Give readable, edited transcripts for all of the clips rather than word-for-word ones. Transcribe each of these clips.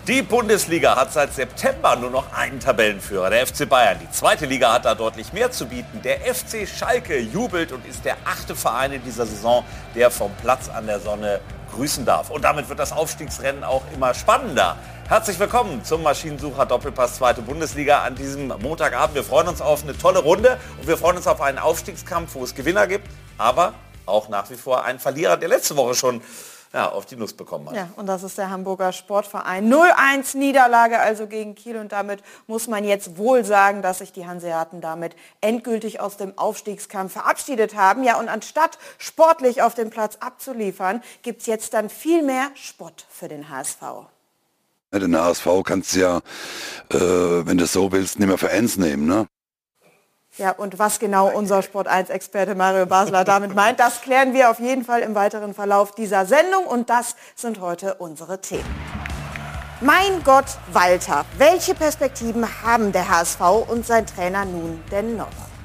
Die Bundesliga hat seit September nur noch einen Tabellenführer, der FC Bayern. Die zweite Liga hat da deutlich mehr zu bieten. Der FC Schalke jubelt und ist der 8. Verein in dieser Saison, der vom Platz an der Sonne grüßen darf. Und damit wird das Aufstiegsrennen auch immer spannender. Herzlich willkommen zum Maschinensucher Doppelpass 2. Bundesliga an diesem Montagabend. Wir freuen uns auf eine tolle Runde und wir freuen uns auf einen Aufstiegskampf, wo es Gewinner gibt, aber auch nach wie vor einen Verlierer, der letzte Woche schon auf die Nuss bekommen hat. Ja, und das ist der Hamburger Sportverein. 0-1 Niederlage also gegen Kiel und damit muss man jetzt wohl sagen, dass sich die Hanseaten damit endgültig aus dem Aufstiegskampf verabschiedet haben. Ja, und anstatt sportlich auf dem Platz abzuliefern, gibt es jetzt dann viel mehr Spott für den HSV. Ja, den HSV kannst du ja, wenn du es so willst, nicht mehr für ernst nehmen, ne? Ja, und was genau unser Sport1-Experte Mario Basler damit meint, das klären wir auf jeden Fall im weiteren Verlauf dieser Sendung. Und das sind heute unsere Themen. Mein Gott, Walter, welche Perspektiven haben der HSV und sein Trainer nun denn noch?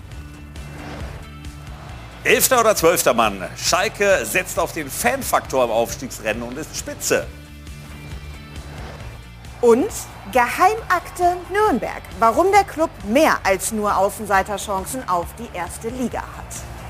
11. oder 12. Mann. Schalke setzt auf den Fanfaktor im Aufstiegsrennen und ist Spitze. Und Geheimakte Nürnberg. Warum der Club mehr als nur Außenseiterchancen auf die erste Liga hat.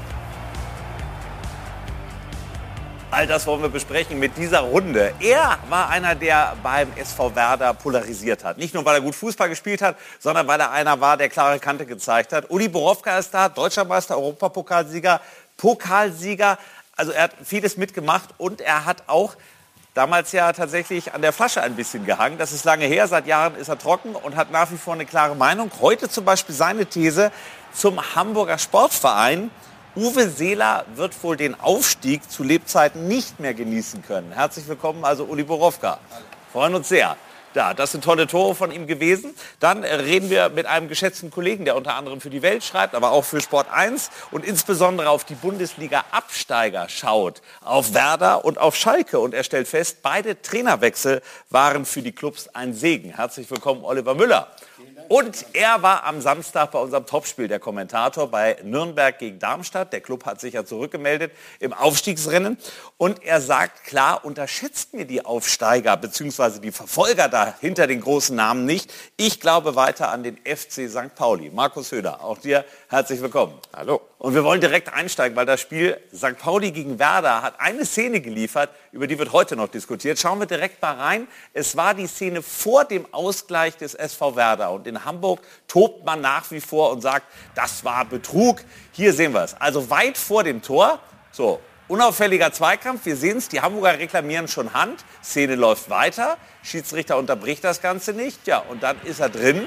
All das wollen wir besprechen mit dieser Runde. Er war einer, der beim SV Werder polarisiert hat. Nicht nur, weil er gut Fußball gespielt hat, sondern weil er einer war, der klare Kante gezeigt hat. Uli Borowka ist da, Deutscher Meister, Europapokalsieger, Pokalsieger. Also er hat vieles mitgemacht und er hat auch damals ja tatsächlich an der Flasche ein bisschen gehangen. Das ist lange her, seit Jahren ist er trocken und hat nach wie vor eine klare Meinung. Heute zum Beispiel seine These zum Hamburger Sportverein. Uwe Seeler wird wohl den Aufstieg zu Lebzeiten nicht mehr genießen können. Herzlich willkommen, also Uli Borowka. Freuen uns sehr. Ja, das sind tolle Tore von ihm gewesen. Dann reden wir mit einem geschätzten Kollegen, der unter anderem für die Welt schreibt, aber auch für Sport1 und insbesondere auf die Bundesliga-Absteiger schaut, auf Werder und auf Schalke. Und er stellt fest, beide Trainerwechsel waren für die Clubs ein Segen. Herzlich willkommen, Oliver Müller. Und er war am Samstag bei unserem Topspiel der Kommentator bei Nürnberg gegen Darmstadt. Der Club hat sich ja zurückgemeldet im Aufstiegsrennen. Und er sagt klar, unterschätzt mir die Aufsteiger bzw. die Verfolger da hinter den großen Namen nicht. Ich glaube weiter an den FC St. Pauli. Markus Höder, auch dir herzlich willkommen. Hallo. Und wir wollen direkt einsteigen, weil das Spiel St. Pauli gegen Werder hat eine Szene geliefert, über die wird heute noch diskutiert. Schauen wir direkt mal rein. Es war die Szene vor dem Ausgleich des SV Werder. Und in Hamburg tobt man nach wie vor und sagt, das war Betrug. Hier sehen wir es. Also weit vor dem Tor. So, unauffälliger Zweikampf. Wir sehen es, die Hamburger reklamieren schon Hand. Szene läuft weiter. Schiedsrichter unterbricht das Ganze nicht. Ja, und dann ist er drin.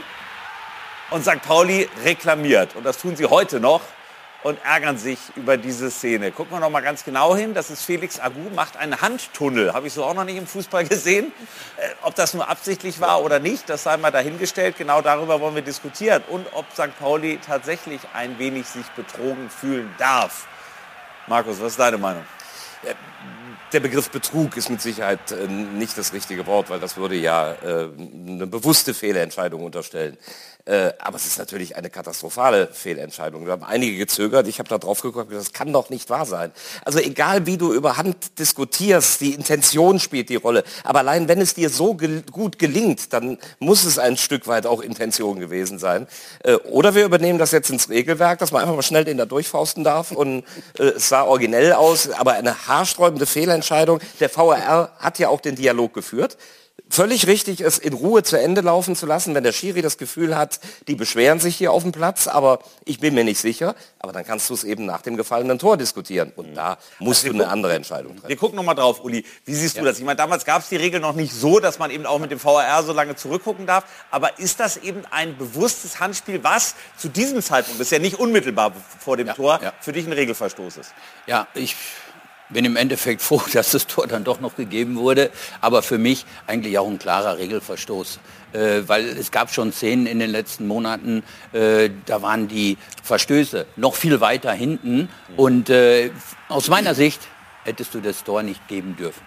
Und St. Pauli reklamiert. Und das tun sie heute noch. Und ärgern sich über diese Szene. Gucken wir noch mal ganz genau hin. Das ist Felix Agu, macht einen Handtunnel. Habe ich so auch noch nicht im Fußball gesehen. Ob das nur absichtlich war oder nicht, das sei mal dahingestellt. Genau darüber wollen wir diskutieren. Und ob St. Pauli tatsächlich ein wenig sich betrogen fühlen darf. Markus, was ist deine Meinung? Der Begriff Betrug ist mit Sicherheit nicht das richtige Wort, weil das würde ja eine bewusste Fehlentscheidung unterstellen. Aber es ist natürlich eine katastrophale Fehlentscheidung. Wir haben einige gezögert. Ich habe da drauf geguckt, das kann doch nicht wahr sein. Also egal, wie du über Hand diskutierst, die Intention spielt die Rolle. Aber allein wenn es dir so gut gelingt, dann muss es ein Stück weit auch Intention gewesen sein. Oder wir übernehmen das jetzt ins Regelwerk, dass man einfach mal schnell den da durchfausten darf. Und es sah originell aus, aber eine haarsträubende Fehlentscheidung. Der VAR hat ja auch den Dialog geführt. Völlig richtig, es in Ruhe zu Ende laufen zu lassen, wenn der Schiri das Gefühl hat, die beschweren sich hier auf dem Platz, aber ich bin mir nicht sicher. Aber dann kannst du es eben nach dem gefallenen Tor diskutieren. Und da musst du eine andere Entscheidung treffen. Wir gucken noch mal drauf, Uli. Wie siehst du das? Ich meine, damals gab es die Regel noch nicht so, dass man eben auch mit dem VAR so lange zurückgucken darf. Aber ist das eben ein bewusstes Handspiel, was zu diesem Zeitpunkt, das ist ja nicht unmittelbar vor dem Tor, für dich ein Regelverstoß ist? Ja, ich bin im Endeffekt froh, dass das Tor dann doch noch gegeben wurde. Aber für mich eigentlich auch ein klarer Regelverstoß. Weil es gab schon Szenen in den letzten Monaten, da waren die Verstöße noch viel weiter hinten. Und aus meiner Sicht hättest du das Tor nicht geben dürfen.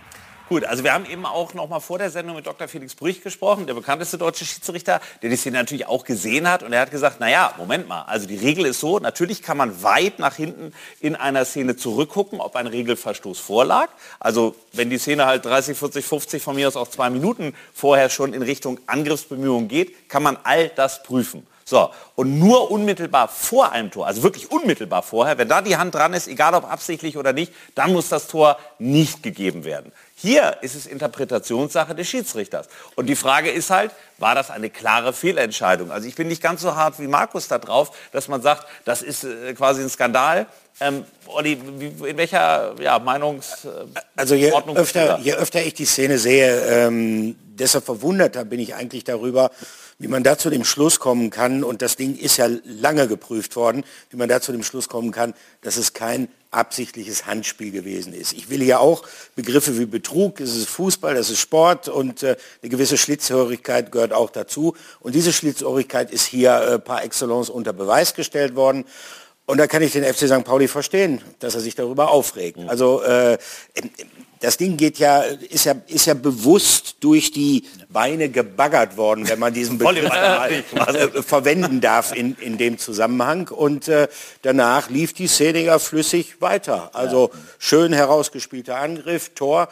Gut, also wir haben eben auch noch mal vor der Sendung mit Dr. Felix Brüch gesprochen, der bekannteste deutsche Schiedsrichter, der die Szene natürlich auch gesehen hat. Und er hat gesagt, naja, Moment mal, also die Regel ist so, natürlich kann man weit nach hinten in einer Szene zurückgucken, ob ein Regelverstoß vorlag. Also wenn die Szene halt 30, 40, 50, von mir aus auch 2 Minuten vorher schon in Richtung Angriffsbemühungen geht, kann man all das prüfen. So, und nur unmittelbar vor einem Tor, also wirklich unmittelbar vorher, wenn da die Hand dran ist, egal ob absichtlich oder nicht, dann muss das Tor nicht gegeben werden. Hier ist es Interpretationssache des Schiedsrichters. Und die Frage ist halt, war das eine klare Fehlentscheidung? Also ich bin nicht ganz so hart wie Markus da drauf, dass man sagt, das ist quasi ein Skandal. Olli, in welcher Also je öfter ich die Szene sehe, deshalb verwunderter bin ich eigentlich darüber, wie man da zu dem Schluss kommen kann, und das Ding ist ja lange geprüft worden, wie man da zu dem Schluss kommen kann, dass es kein absichtliches Handspiel gewesen ist. Ich will hier auch Begriffe wie Betrug, das ist Fußball, das ist Sport, und eine gewisse Schlitzhörigkeit gehört auch dazu. Und diese Schlitzhörigkeit ist hier par excellence unter Beweis gestellt worden. Und da kann ich den FC St. Pauli verstehen, dass er sich darüber aufregt. Also das Ding ist ja bewusst durch die Beine gebaggert worden, wenn man diesen Begriff verwenden darf in dem Zusammenhang. Und danach lief die Szene ja flüssig weiter. Also schön herausgespielter Angriff, Tor.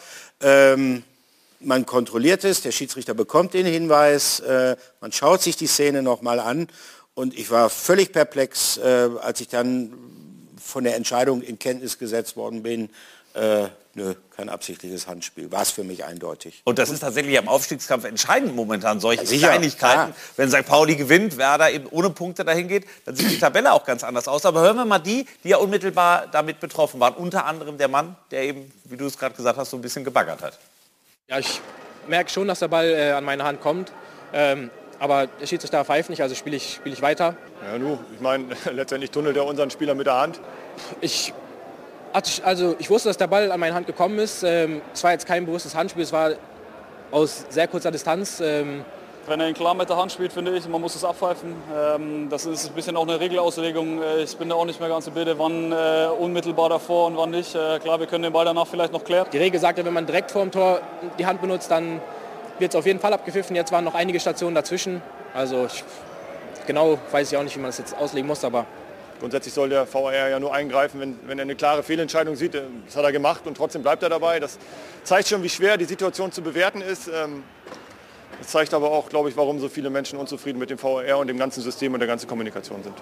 Man kontrolliert es, der Schiedsrichter bekommt den Hinweis, man schaut sich die Szene nochmal an. Und ich war völlig perplex, als ich dann von der Entscheidung in Kenntnis gesetzt worden bin. Kein absichtliches Handspiel. War es für mich eindeutig. Und das ist tatsächlich am Aufstiegskampf entscheidend momentan, solche Kleinigkeiten. Ja. Wenn St. Pauli gewinnt, Werder eben ohne Punkte dahin geht, dann sieht die Tabelle auch ganz anders aus. Aber hören wir mal die ja unmittelbar damit betroffen waren. Unter anderem der Mann, der eben, wie du es gerade gesagt hast, so ein bisschen gebaggert hat. Ja, ich merke schon, dass der Ball an meine Hand kommt. Aber der Schiedsrichter pfeift nicht, also spiele ich weiter. Ja, ich meine, letztendlich tunnelt er unseren Spieler mit der Hand. Ich wusste, dass der Ball an meine Hand gekommen ist. Es war jetzt kein bewusstes Handspiel, es war aus sehr kurzer Distanz. Wenn er ihn klar mit der Hand spielt, finde ich, man muss es abpfeifen. Das ist ein bisschen auch eine Regelauslegung. Ich bin da auch nicht mehr ganz im Bilde, wann unmittelbar davor und wann nicht. Klar, wir können den Ball danach vielleicht noch klären. Die Regel sagt ja, wenn man direkt vor dem Tor die Hand benutzt, dann wird es auf jeden Fall abgepfiffen. Jetzt waren noch einige Stationen dazwischen. Also genau weiß ich auch nicht, wie man das jetzt auslegen muss, aber grundsätzlich soll der VAR ja nur eingreifen, wenn er eine klare Fehlentscheidung sieht. Das hat er gemacht und trotzdem bleibt er dabei. Das zeigt schon, wie schwer die Situation zu bewerten ist. Das zeigt aber auch, glaube ich, warum so viele Menschen unzufrieden mit dem VAR und dem ganzen System und der ganzen Kommunikation sind.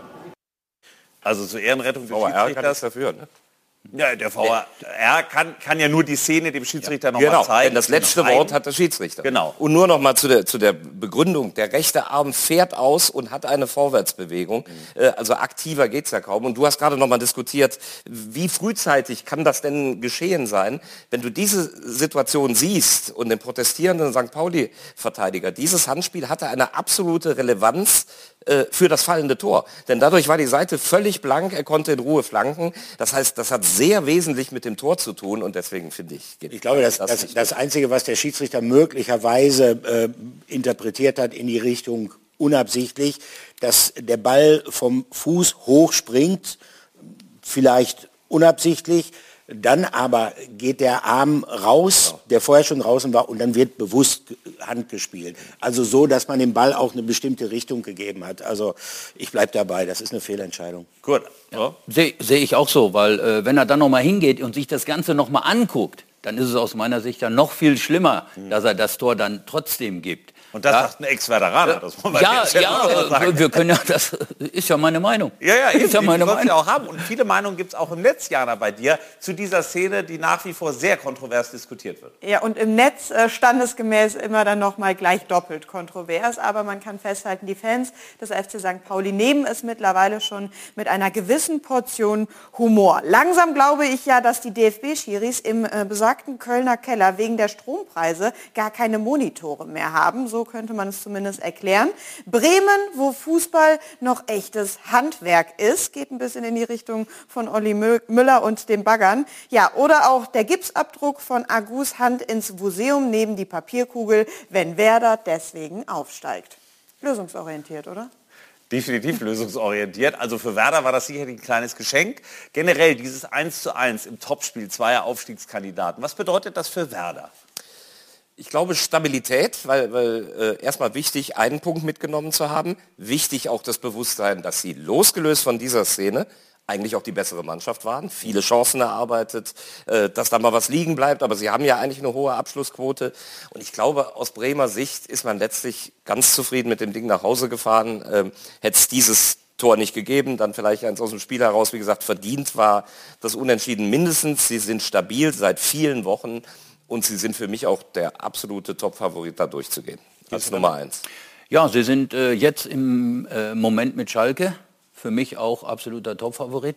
Also zur Ehrenrettung des VAR kann das dafür, ne? Ja, der VAR kann ja nur die Szene dem Schiedsrichter noch mal zeigen. Denn das letzte Wort hat der Schiedsrichter. Genau. Und nur noch mal zu der Begründung. Der rechte Arm fährt aus und hat eine Vorwärtsbewegung. Also aktiver geht's ja kaum. Und du hast gerade noch mal diskutiert, wie frühzeitig kann das denn geschehen sein, wenn du diese Situation siehst und den protestierenden St. Pauli-Verteidiger. Dieses Handspiel hatte eine absolute Relevanz für das fallende Tor. Denn dadurch war die Seite völlig blank, er konnte in Ruhe flanken. Das heißt, das hat sehr wesentlich mit dem Tor zu tun und deswegen finde ich... Ich glaube, das Einzige, was der Schiedsrichter möglicherweise interpretiert hat in die Richtung unabsichtlich, dass der Ball vom Fuß hochspringt, vielleicht unabsichtlich, dann aber geht der Arm raus, der vorher schon draußen war, und dann wird bewusst Hand gespielt. Also so, dass man dem Ball auch eine bestimmte Richtung gegeben hat. Also ich bleibe dabei, das ist eine Fehlentscheidung. Gut. Ja. Sehe ich auch so, weil wenn er dann nochmal hingeht und sich das Ganze nochmal anguckt, dann ist es aus meiner Sicht dann noch viel schlimmer, dass er das Tor dann trotzdem gibt. Und das sagt ein Ex-Werderaner. Wir können ja, das ist ja meine Meinung. Ja, ist ja meine Meinung. Ja auch haben. Und viele Meinungen gibt es auch im Netz, Jana, bei dir, zu dieser Szene, die nach wie vor sehr kontrovers diskutiert wird. Ja, und im Netz standesgemäß immer dann nochmal gleich doppelt kontrovers. Aber man kann festhalten, die Fans des FC St. Pauli nehmen es mittlerweile schon mit einer gewissen Portion Humor. Langsam glaube ich ja, dass die DFB-Schiris im besagten Kölner Keller wegen der Strompreise gar keine Monitore mehr haben. So könnte man es zumindest erklären. Bremen, wo Fußball noch echtes Handwerk ist, geht ein bisschen in die Richtung von Olli Müller und dem Baggern. Ja, oder auch der Gipsabdruck von Agus Hand ins Museum neben die Papierkugel, wenn Werder deswegen aufsteigt. Lösungsorientiert, oder? Definitiv lösungsorientiert. Also für Werder war das sicherlich ein kleines Geschenk. Generell dieses 1:1 im Topspiel zweier Aufstiegskandidaten. Was bedeutet das für Werder? Ich glaube Stabilität, weil erstmal wichtig, einen Punkt mitgenommen zu haben. Wichtig auch das Bewusstsein, dass sie losgelöst von dieser Szene eigentlich auch die bessere Mannschaft waren. Viele Chancen erarbeitet, dass da mal was liegen bleibt. Aber sie haben ja eigentlich eine hohe Abschlussquote. Und ich glaube, aus Bremer Sicht ist man letztlich ganz zufrieden mit dem Ding nach Hause gefahren. Hätte es dieses Tor nicht gegeben, dann vielleicht eins aus dem Spiel heraus. Wie gesagt, verdient war das Unentschieden mindestens. Sie sind stabil seit vielen Wochen. Und sie sind für mich auch der absolute Top-Favorit, da durchzugehen. Als Nummer 1. Ja, sie sind jetzt im Moment mit Schalke für mich auch absoluter Top-Favorit.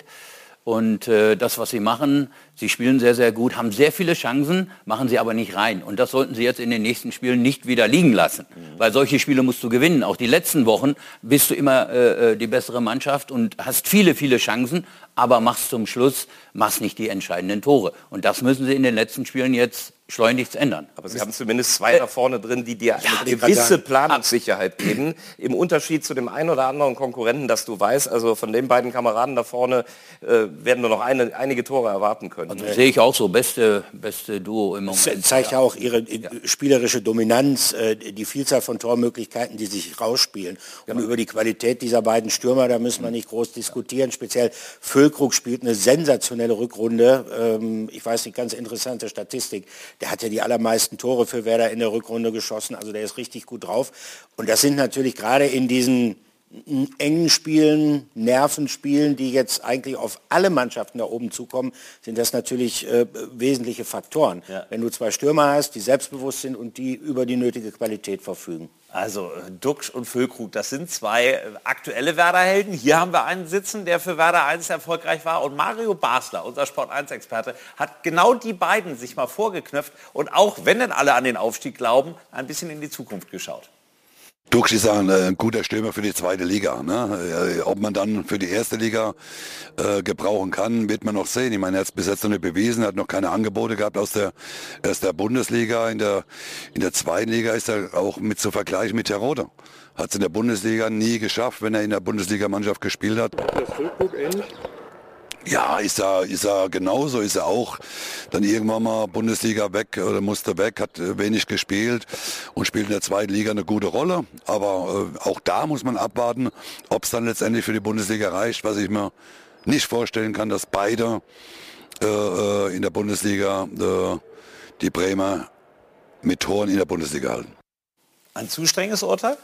Und das, was sie machen, sie spielen sehr, sehr gut, haben sehr viele Chancen, machen sie aber nicht rein. Und das sollten sie jetzt in den nächsten Spielen nicht wieder liegen lassen. Weil solche Spiele musst du gewinnen. Auch die letzten Wochen bist du immer die bessere Mannschaft und hast viele, viele Chancen, aber machst zum Schluss, machst nicht die entscheidenden Tore. Und das müssen sie in den letzten Spielen jetzt schleunigst ändern. Aber sie haben zumindest zwei da vorne drin, die dir eine gewisse Planungssicherheit geben. Im Unterschied zu dem einen oder anderen Konkurrenten, dass du weißt, also von den beiden Kameraden da vorne werden wir noch einige Tore erwarten können. Also sehe ich auch so, beste Duo im Moment. Das zeigt ja auch ihre spielerische Dominanz, die Vielzahl von Tormöglichkeiten, die sich rausspielen. Und über die Qualität dieser beiden Stürmer, da müssen wir nicht groß diskutieren. Speziell Füllkrug spielt eine sensationelle Rückrunde. Ich weiß nicht, ganz interessante Statistik. Der hat ja die allermeisten Tore für Werder in der Rückrunde geschossen, also der ist richtig gut drauf. Und das sind natürlich gerade in diesen engen Spielen, Nervenspielen, die jetzt eigentlich auf alle Mannschaften da oben zukommen, sind das natürlich wesentliche Faktoren. Ja. Wenn du zwei Stürmer hast, die selbstbewusst sind und die über die nötige Qualität verfügen. Also Duxch und Füllkrug, das sind zwei aktuelle Werder-Helden. Hier haben wir einen sitzen, der für Werder 1 erfolgreich war. Und Mario Basler, unser Sport1-Experte, hat genau die beiden sich mal vorgeknöpft und auch, wenn denn alle an den Aufstieg glauben, ein bisschen in die Zukunft geschaut. Duxch ist ein guter Stürmer für die zweite Liga. Ne? Ob man dann für die erste Liga gebrauchen kann, wird man noch sehen. Ich meine, er hat es bis jetzt noch nicht bewiesen, hat noch keine Angebote gehabt aus der Bundesliga. In der zweiten Liga ist er auch mit zu vergleichen mit Terodde. Hat es in der Bundesliga nie geschafft, wenn er in der Bundesliga-Mannschaft gespielt hat. Das Füllkrug ähnlich? Ja, ist er genauso, ist er auch dann irgendwann mal Bundesliga weg oder musste weg, hat wenig gespielt und spielt in der zweiten Liga eine gute Rolle. Aber auch da muss man abwarten, ob es dann letztendlich für die Bundesliga reicht, was ich mir nicht vorstellen kann, dass beide in der Bundesliga die Bremer mit Toren in der Bundesliga halten. Ein zu strenges Urteil?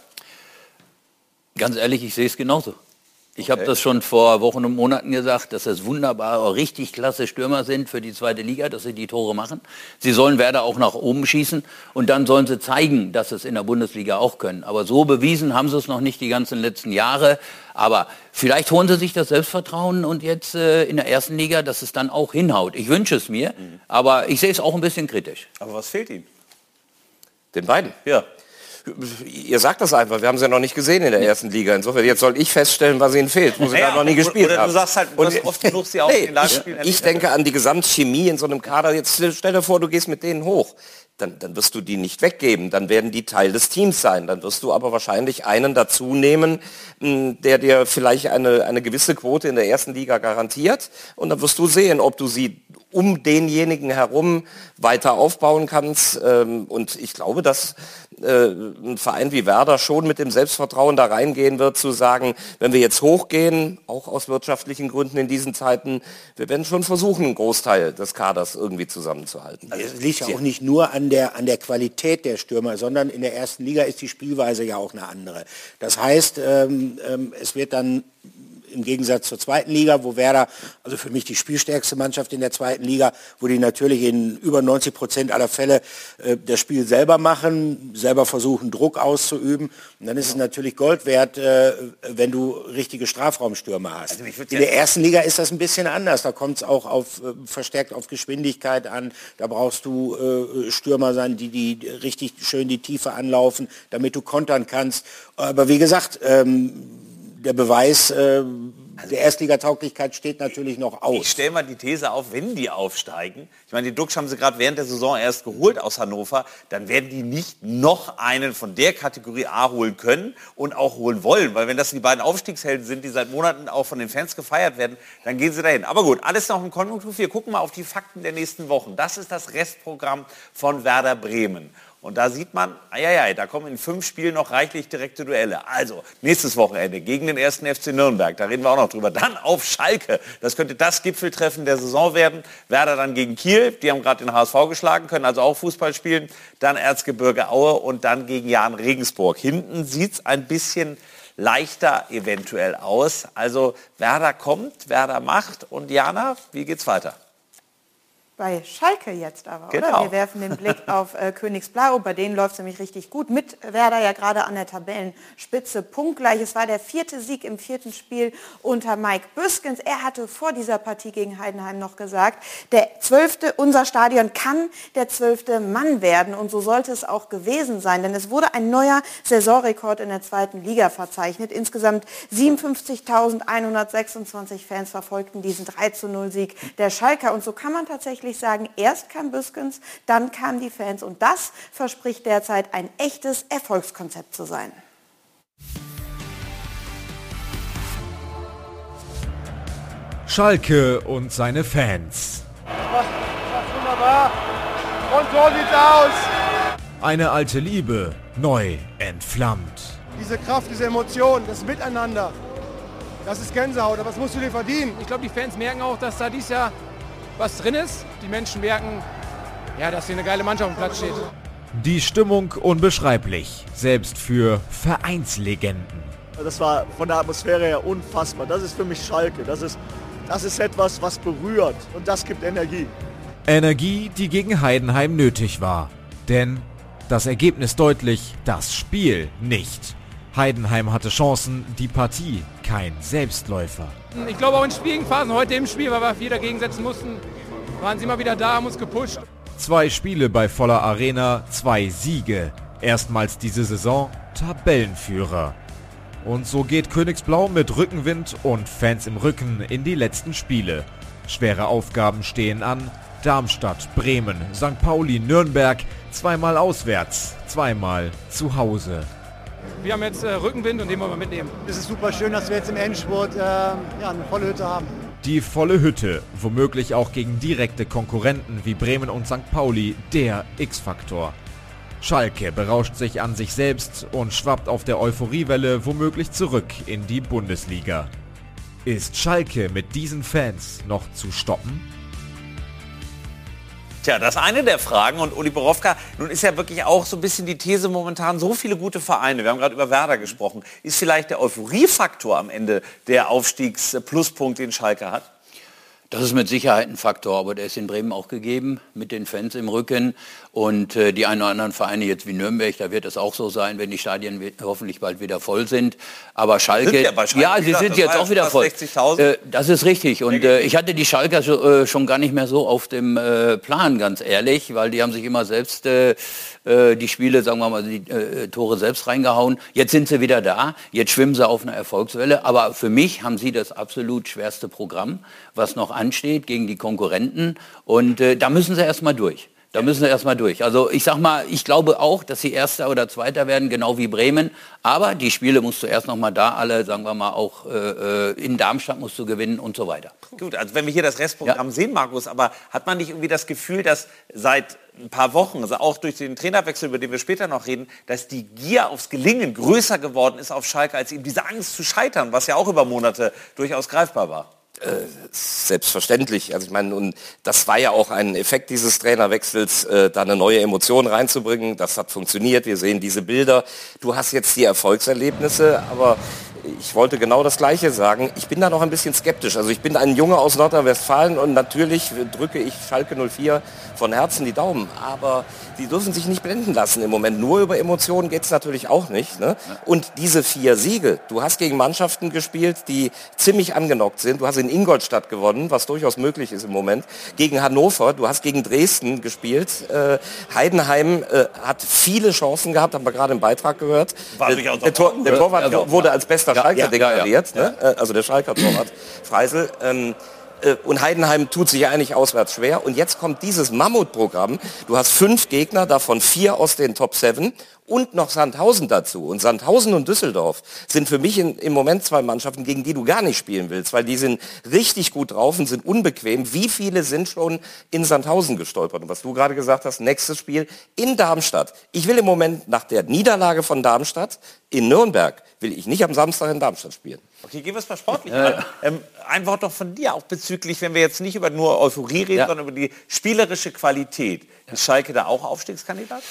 Ganz ehrlich, ich sehe es genauso. Ich habe das schon vor Wochen und Monaten gesagt, dass das wunderbare, richtig klasse Stürmer sind für die zweite Liga, dass sie die Tore machen. Sie sollen Werder auch nach oben schießen und dann sollen sie zeigen, dass sie es in der Bundesliga auch können. Aber so bewiesen haben sie es noch nicht die ganzen letzten Jahre. Aber vielleicht holen sie sich das Selbstvertrauen und jetzt in der ersten Liga, dass es dann auch hinhaut. Ich wünsche es mir, aber ich sehe es auch ein bisschen kritisch. Aber was fehlt ihm? Den beiden? Ja. Ihr sagt das einfach, wir haben sie ja noch nicht gesehen in der ersten Liga. Insofern, jetzt soll ich feststellen, was ihnen fehlt, wo sie da noch nie gespielt haben. Du sagst halt, du hast oft genug sie auch in den Live-Spielen. Ich denke an die Gesamtchemie in so einem Kader. Jetzt stell dir vor, du gehst mit denen hoch. Dann wirst du die nicht weggeben, dann werden die Teil des Teams sein. Dann wirst du aber wahrscheinlich einen dazu nehmen, der dir vielleicht eine gewisse Quote in der ersten Liga garantiert. Und dann wirst du sehen, ob du sie um denjenigen herum weiter aufbauen kannst. Und ich glaube, dass ein Verein wie Werder schon mit dem Selbstvertrauen da reingehen wird, zu sagen, wenn wir jetzt hochgehen, auch aus wirtschaftlichen Gründen in diesen Zeiten, wir werden schon versuchen, einen Großteil des Kaders irgendwie zusammenzuhalten. Also es liegt ja auch nicht nur an der Qualität der Stürmer, sondern in der ersten Liga ist die Spielweise ja auch eine andere. Das heißt, es wird dann im Gegensatz zur zweiten Liga, wo Werder, also für mich die spielstärkste Mannschaft in der zweiten Liga, wo die natürlich in über 90% aller Fälle das Spiel selber machen, selber versuchen, Druck auszuüben. Und dann ist es natürlich Gold wert, wenn du richtige Strafraumstürmer hast. Also in der ersten Liga ist das ein bisschen anders. Da kommt es auch verstärkt auf Geschwindigkeit an. Da brauchst du Stürmer sein, die richtig schön die Tiefe anlaufen, damit du kontern kannst. Aber wie gesagt, der Beweis der Erstligatauglichkeit steht natürlich noch aus. Ich stelle mal die These auf, wenn die aufsteigen, ich meine, die Duxch haben sie gerade während der Saison erst geholt aus Hannover, dann werden die nicht noch einen von der Kategorie A holen können und auch holen wollen, weil wenn das die beiden Aufstiegshelden sind, die seit Monaten auch von den Fans gefeiert werden, dann gehen sie dahin. Aber gut, alles noch im Konjunktur. Wir gucken mal auf die Fakten der nächsten Wochen. Das ist das Restprogramm von Werder Bremen. Und da sieht man, da kommen in 5 Spielen noch reichlich direkte Duelle. Also, nächstes Wochenende gegen den 1. FC Nürnberg, da reden wir auch noch drüber. Dann auf Schalke, das könnte das Gipfeltreffen der Saison werden. Werder dann gegen Kiel, die haben gerade den HSV geschlagen, können also auch Fußball spielen. Dann Erzgebirge Aue und dann gegen Jahn Regensburg. Hinten sieht es ein bisschen leichter eventuell aus. Also Werder kommt, Werder macht. Und Jana, wie geht's weiter? Bei Schalke jetzt aber, genau. Oder? Wir werfen den Blick auf Königsblau. Bei denen läuft es nämlich richtig gut. Mit Werder ja gerade an der Tabellenspitze punktgleich. Es war der 4. Sieg im 4. Spiel unter Mike Büskens. Er hatte vor dieser Partie gegen Heidenheim noch gesagt, unser Stadion kann der 12. Mann werden. Und so sollte es auch gewesen sein. Denn es wurde ein neuer Saisonrekord in der 2. Liga verzeichnet. Insgesamt 57.126 Fans verfolgten diesen 3:0-Sieg der Schalker. Und so kann man tatsächlich sagen, erst kam Büskens, dann kamen die Fans und das verspricht derzeit ein echtes Erfolgskonzept zu sein. Schalke und seine Fans. Wunderbar. Und so sieht's aus. Eine alte Liebe, neu entflammt. Diese Kraft, diese Emotion, das Miteinander, das ist Gänsehaut, aber das musst du dir verdienen. Ich glaube, die Fans merken auch, dass da dieses Jahr was drin ist. Die Menschen merken, dass hier eine geile Mannschaft auf dem Platz steht. Die Stimmung unbeschreiblich, selbst für Vereinslegenden. Das war von der Atmosphäre her unfassbar. Das ist für mich Schalke. Das ist etwas, was berührt und das gibt Energie. Energie, die gegen Heidenheim nötig war. Denn das Ergebnis deutlich, das Spiel nicht. Heidenheim hatte Chancen, die Partie kein Selbstläufer. Ich glaube auch in schwierigen Phasen, heute im Spiel, weil wir 4 dagegen setzen mussten, waren sie immer wieder da, haben uns gepusht. 2 Spiele bei voller Arena, 2 Siege. Erstmals diese Saison Tabellenführer. Und so geht Königsblau mit Rückenwind und Fans im Rücken in die letzten Spiele. Schwere Aufgaben stehen an. Darmstadt, Bremen, St. Pauli, Nürnberg. 2-mal auswärts, 2-mal zu Hause. Wir haben jetzt Rückenwind und den wollen wir mitnehmen. Es ist super schön, dass wir jetzt im Endspurt eine volle Hütte haben. Die volle Hütte, womöglich auch gegen direkte Konkurrenten wie Bremen und St. Pauli, der X-Faktor. Schalke berauscht sich an sich selbst und schwappt auf der Euphoriewelle womöglich zurück in die Bundesliga. Ist Schalke mit diesen Fans noch zu stoppen? Tja, das ist eine der Fragen und Uli Borowka, nun ist ja wirklich auch so ein bisschen die These momentan, so viele gute Vereine, wir haben gerade über Werder gesprochen, ist vielleicht der Euphoriefaktor am Ende der Aufstiegspluspunkt, den Schalke hat? Das ist mit Sicherheit ein Faktor, aber der ist in Bremen auch gegeben, mit den Fans im Rücken. Und die einen oder anderen Vereine jetzt wie Nürnberg, da wird es auch so sein, wenn die Stadien hoffentlich bald wieder voll sind. Aber Schalke, sie sind jetzt auch wieder voll. Das ist richtig. Und ich hatte die Schalker schon gar nicht mehr so auf dem Plan, ganz ehrlich, weil die haben sich immer selbst die Spiele, sagen wir mal, die Tore selbst reingehauen. Jetzt sind sie wieder da, jetzt schwimmen sie auf einer Erfolgswelle. Aber für mich haben sie das absolut schwerste Programm, was noch ansteht gegen die Konkurrenten. Und da müssen sie erstmal durch. Also ich sag mal, ich glaube auch, dass sie Erster oder Zweiter werden, genau wie Bremen. Aber die Spiele musst du erst noch mal da alle, sagen wir mal, auch in Darmstadt musst du gewinnen und so weiter. Gut, also wenn wir hier das Restprogramm sehen, Markus, aber hat man nicht irgendwie das Gefühl, dass seit ein paar Wochen, also auch durch den Trainerwechsel, über den wir später noch reden, dass die Gier aufs Gelingen größer geworden ist auf Schalke, als eben diese Angst zu scheitern, was ja auch über Monate durchaus greifbar war? Selbstverständlich. Also ich meine, und das war ja auch ein Effekt dieses Trainerwechsels, da eine neue Emotion reinzubringen. Das hat funktioniert. Wir sehen diese Bilder. Du hast jetzt die Erfolgserlebnisse, aber ich wollte genau das Gleiche sagen. Ich bin da noch ein bisschen skeptisch. Also ich bin ein Junge aus Nordrhein-Westfalen und natürlich drücke ich Schalke 04 von Herzen die Daumen. Aber die dürfen sich nicht blenden lassen im Moment. Nur über Emotionen geht es natürlich auch nicht. Ne? Und diese 4 Siege, du hast gegen Mannschaften gespielt, die ziemlich angenockt sind. Du hast in Ingolstadt gewonnen, was durchaus möglich ist im Moment. Gegen Hannover, du hast gegen Dresden gespielt. Heidenheim hat viele Chancen gehabt, haben wir gerade im Beitrag gehört. Der Torwart wurde als bester Schalker deklariert, ne? Also der Schalker Torwart, Freisel. Und Heidenheim tut sich ja eigentlich auswärts schwer. Und jetzt kommt dieses Mammutprogramm. Du hast 5 Gegner, davon 4 aus den Top 7 und noch Sandhausen dazu. Und Sandhausen und Düsseldorf sind für mich im Moment zwei Mannschaften, gegen die du gar nicht spielen willst, weil die sind richtig gut drauf und sind unbequem. Wie viele sind schon in Sandhausen gestolpert? Und was du gerade gesagt hast, nächstes Spiel in Darmstadt. Ich will im Moment nach der Niederlage von Darmstadt in Nürnberg, will ich nicht am Samstag in Darmstadt spielen. Okay, gehen wir es mal sportlich an. Ein Wort noch von dir, auch bezüglich, wenn wir jetzt nicht über nur Euphorie reden, sondern über die spielerische Qualität. Ist Schalke da auch Aufstiegskandidat?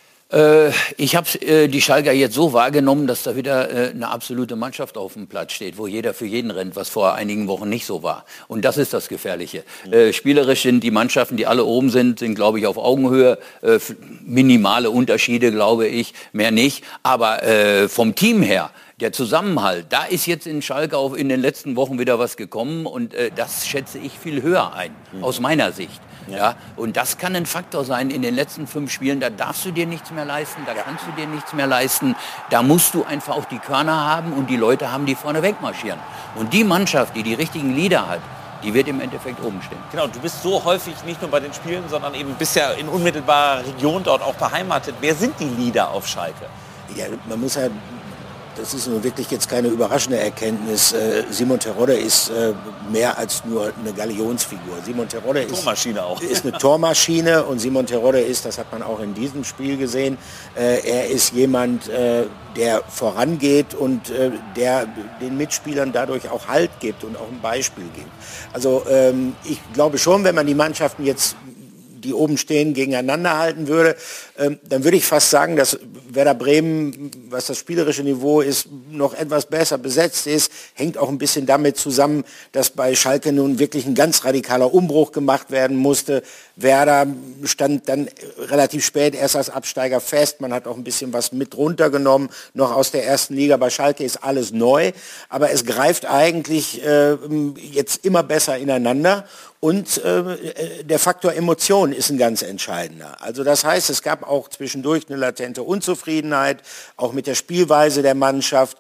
Ich habe die Schalker jetzt so wahrgenommen, dass da wieder eine absolute Mannschaft auf dem Platz steht, wo jeder für jeden rennt, was vor einigen Wochen nicht so war. Und das ist das Gefährliche. Spielerisch sind die Mannschaften, die alle oben sind, glaube ich, auf Augenhöhe. Minimale Unterschiede, glaube ich, mehr nicht. Aber vom Team her, der Zusammenhalt, da ist jetzt in Schalke auch in den letzten Wochen wieder was gekommen und das schätze ich viel höher ein, aus meiner Sicht. Ja, und das kann ein Faktor sein in den letzten 5 Spielen, da darfst du dir nichts mehr leisten, da kannst du dir nichts mehr leisten, da musst du einfach auch die Körner haben und die Leute haben, die vorne wegmarschieren. Und die Mannschaft, die die richtigen Leader hat, die wird im Endeffekt oben stehen. Genau, du bist so häufig nicht nur bei den Spielen, sondern eben bist ja in unmittelbarer Region dort auch beheimatet. Wer sind die Leader auf Schalke? Ja, man muss ja, das ist nun wirklich jetzt keine überraschende Erkenntnis. Simon Terodde ist mehr als nur eine Galionsfigur. Simon Terodde ist eine Tormaschine und Simon Terodde ist, das hat man auch in diesem Spiel gesehen, er ist jemand, der vorangeht und der den Mitspielern dadurch auch Halt gibt und auch ein Beispiel gibt. Also ich glaube schon, wenn man die Mannschaften jetzt die oben stehen, gegeneinander halten würde, dann würde ich fast sagen, dass Werder Bremen, was das spielerische Niveau ist, noch etwas besser besetzt ist. Hängt auch ein bisschen damit zusammen, dass bei Schalke nun wirklich ein ganz radikaler Umbruch gemacht werden musste. Werder stand dann relativ spät erst als Absteiger fest. Man hat auch ein bisschen was mit runtergenommen, noch aus der ersten Liga. Bei Schalke ist alles neu, aber es greift eigentlich jetzt immer besser ineinander. Und der Faktor Emotion ist ein ganz entscheidender. Also das heißt, es gab auch zwischendurch eine latente Unzufriedenheit, auch mit der Spielweise der Mannschaft.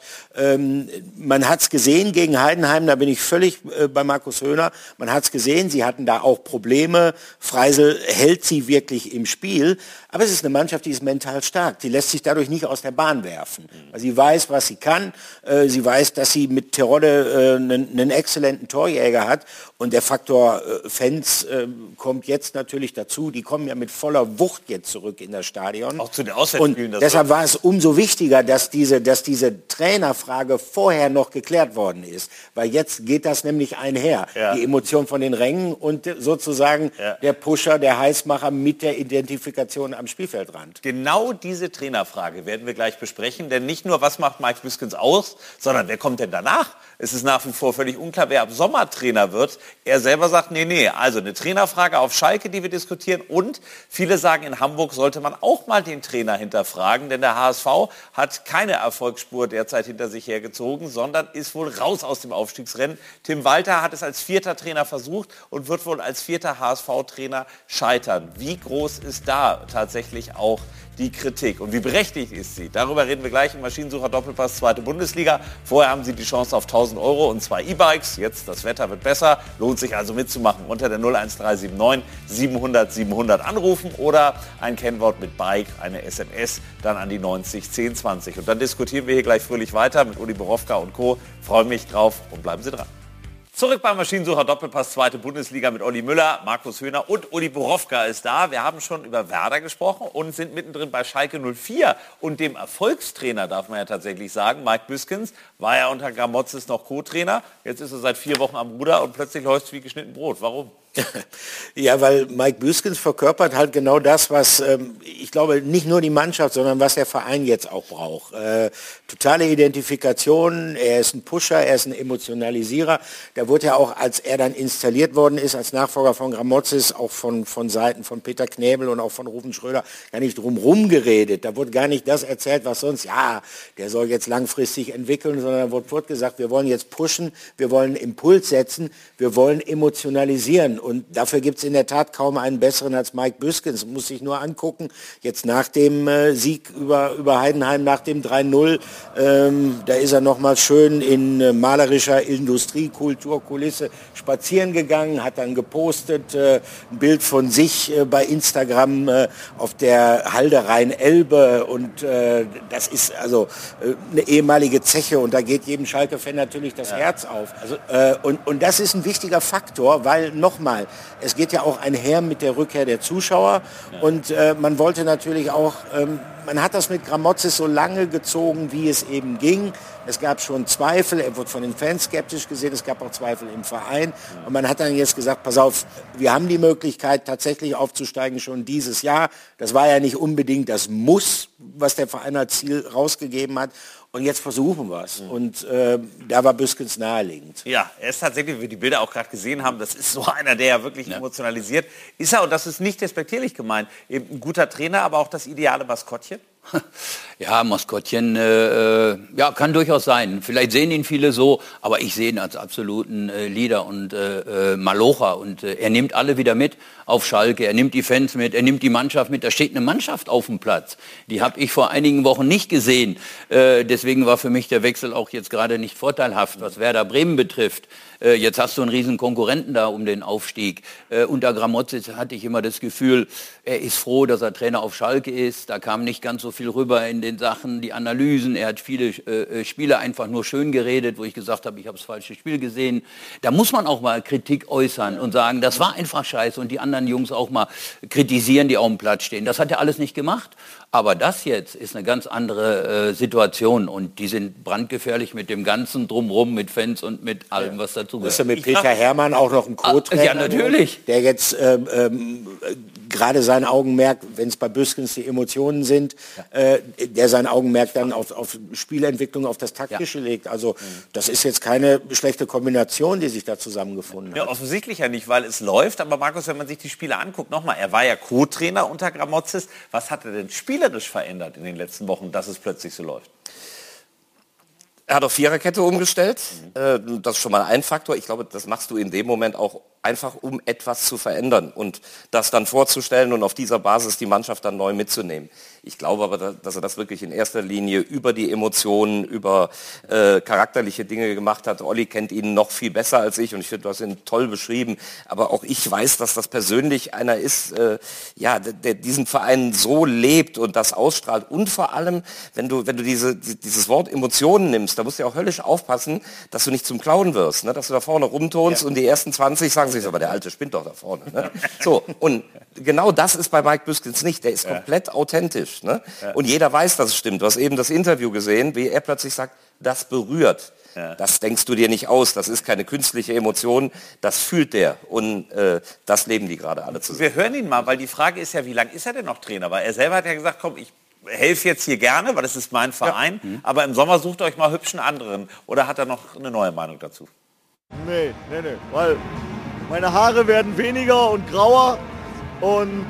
Man hat es gesehen gegen Heidenheim, da bin ich völlig bei Markus Höhner. Man hat es gesehen, sie hatten da auch Probleme. Freisel hält sie wirklich im Spiel. Aber es ist eine Mannschaft, die ist mental stark. Die lässt sich dadurch nicht aus der Bahn werfen. Weil sie weiß, was sie kann. Sie weiß, dass sie mit Terodde einen exzellenten Torjäger hat. Und der Faktor Fans kommt jetzt natürlich dazu. Die kommen ja mit voller Wucht jetzt zurück in das Stadion. Auch zu den Auswärtsspielen. Und deshalb war es umso wichtiger, dass diese Trainerfrage vorher noch geklärt worden ist. Weil jetzt geht das nämlich einher. Ja. Die Emotion von den Rängen und sozusagen der Pusher, der Heißmacher mit der Identifikation am Spielfeldrand. Genau diese Trainerfrage werden wir gleich besprechen. Denn nicht nur, was macht Mike Büskens aus, sondern wer kommt denn danach? Es ist nach wie vor völlig unklar, wer ab Sommer Trainer wird. Er selber sagt, nee, also eine Trainerfrage auf Schalke, die wir diskutieren. Und viele sagen, in Hamburg sollte man auch mal den Trainer hinterfragen, denn der HSV hat keine Erfolgsspur derzeit hinter sich hergezogen, sondern ist wohl raus aus dem Aufstiegsrennen. Tim Walter hat es als 4. Trainer versucht und wird wohl als 4. HSV-Trainer scheitern. Wie groß ist da tatsächlich auch die Kritik und wie berechtigt ist sie? Darüber reden wir gleich im Maschinensucher Doppelpass 2. Bundesliga. Vorher haben Sie die Chance auf 1.000 € und 2 E-Bikes. Jetzt, das Wetter wird besser. Lohnt sich also mitzumachen. Unter der 01379 700 700 anrufen oder ein Kennwort mit Bike, eine SMS, dann an die 90 1020. Und dann diskutieren wir hier gleich fröhlich weiter mit Uli Borowka und Co. Freue mich drauf und bleiben Sie dran. Zurück beim Maschinensucher Doppelpass 2. Bundesliga mit Olli Müller, Markus Höhner und Uli Borowka ist da. Wir haben schon über Werder gesprochen und sind mittendrin bei Schalke 04 und dem Erfolgstrainer, darf man ja tatsächlich sagen. Mike Büskens war ja unter Gramotzes noch Co-Trainer. Jetzt ist er seit 4 Wochen am Ruder und plötzlich läuft es wie geschnitten Brot. Warum? Ja, weil Mike Büskens verkörpert halt genau das, was ich glaube, nicht nur die Mannschaft, sondern was der Verein jetzt auch braucht. Totale Identifikation, er ist ein Pusher, er ist ein Emotionalisierer. Da wurde ja auch, als er dann installiert worden ist, als Nachfolger von Gramotzes, auch von Seiten von Peter Knäbel und auch von Rufen Schröder, gar nicht drumherum geredet. Da wurde gar nicht das erzählt, was sonst, ja, der soll jetzt langfristig entwickeln, sondern da wurde gesagt, wir wollen jetzt pushen, wir wollen einen Impuls setzen, wir wollen emotionalisieren. Und dafür gibt es in der Tat kaum einen besseren als Mike Büskens. Muss sich nur angucken, jetzt nach dem Sieg über Heidenheim, nach dem 3-0, da ist er nochmal schön in malerischer Industriekulturkulisse spazieren gegangen, hat dann gepostet, ein Bild von sich bei Instagram auf der Halde Rhein-Elbe und das ist also eine ehemalige Zeche und da geht jedem Schalke-Fan natürlich das Herz auf. Also, und das ist ein wichtiger Faktor, weil nochmal, es geht ja auch einher mit der Rückkehr der Zuschauer und man wollte natürlich auch, man hat das mit Gramotzes so lange gezogen, wie es eben ging. Es gab schon Zweifel, er wurde von den Fans skeptisch gesehen, es gab auch Zweifel im Verein. Und man hat dann jetzt gesagt, pass auf, wir haben die Möglichkeit tatsächlich aufzusteigen schon dieses Jahr. Das war ja nicht unbedingt das Muss, was der Verein als Ziel rausgegeben hat. Und jetzt versuchen wir es. Und da war Büskens naheliegend. Ja, er ist tatsächlich, wie wir die Bilder auch gerade gesehen haben, das ist so einer, der ja wirklich emotionalisiert. Ist er, und das ist nicht despektierlich gemeint, eben ein guter Trainer, aber auch das ideale Maskottchen? Ja, Maskottchen, ja, kann durchaus sein. Vielleicht sehen ihn viele so, aber ich sehe ihn als absoluten Leader und Malocher. Und er nimmt alle wieder mit auf Schalke, er nimmt die Fans mit, er nimmt die Mannschaft mit. Da steht eine Mannschaft auf dem Platz. Die habe ich vor einigen Wochen nicht gesehen. Deswegen war für mich der Wechsel auch jetzt gerade nicht vorteilhaft, was Werder Bremen betrifft. Jetzt hast du einen riesen Konkurrenten da um den Aufstieg. Unter Gramotzes hatte ich immer das Gefühl, er ist froh, dass er Trainer auf Schalke ist. Da kam nicht ganz so viel rüber in den Sachen, die Analysen. Er hat viele Spiele einfach nur schön geredet, wo ich gesagt habe, ich habe das falsche Spiel gesehen. Da muss man auch mal Kritik äußern und sagen, das war einfach scheiße und die anderen Jungs auch mal kritisieren, die auf dem Platz stehen. Das hat er alles nicht gemacht. Aber das jetzt ist eine ganz andere Situation und die sind brandgefährlich mit dem ganzen Drumherum, mit Fans und mit allem, was dazu gehört. Ist ja mit Peter Hermann auch noch ein Co-Trainer? Ja, natürlich. Der jetzt gerade sein Augenmerk, wenn es bei Büskens die Emotionen sind, der sein Augenmerk dann auf Spielentwicklung, auf das Taktische legt. Also das ist jetzt keine schlechte Kombination, die sich da zusammengefunden hat. Ja, offensichtlich ja nicht, weil es läuft. Aber Markus, wenn man sich die Spiele anguckt, nochmal, er war ja Co-Trainer unter Gramotzes. Was hat er denn spielerisch verändert in den letzten Wochen, dass es plötzlich so läuft? Er hat auf Viererkette umgestellt. Das ist schon mal ein Faktor. Ich glaube, das machst du in dem Moment auch einfach, um etwas zu verändern und das dann vorzustellen und auf dieser Basis die Mannschaft dann neu mitzunehmen. Ich glaube aber, dass er das wirklich in erster Linie über die Emotionen, über charakterliche Dinge gemacht hat. Olli kennt ihn noch viel besser als ich und ich finde, du hast ihn toll beschrieben. Aber auch ich weiß, dass das persönlich einer ist, der diesen Verein so lebt und das ausstrahlt. Und vor allem, wenn du dieses Wort Emotionen nimmst, da musst du ja auch höllisch aufpassen, dass du nicht zum Clown wirst, ne? Dass du da vorne rumtonst und die ersten 20 sagen sich, aber der Alte spinnt doch da vorne. Ne? So, und genau das ist bei Mike Büskens nicht. Der ist komplett authentisch. Ne? Und jeder weiß, dass es stimmt. Du hast eben das Interview gesehen, wie er plötzlich sagt, das berührt. Das denkst du dir nicht aus. Das ist keine künstliche Emotion. Das fühlt der. Und das leben die gerade alle zusammen. Wir hören ihn mal, weil die Frage ist ja, wie lange ist er denn noch Trainer? Weil er selber hat ja gesagt, komm, ich helfe jetzt hier gerne, weil das ist mein Verein. Ja. Aber im Sommer sucht euch mal hübschen anderen. Oder hat er noch eine neue Meinung dazu? Nee, weil meine Haare werden weniger und grauer und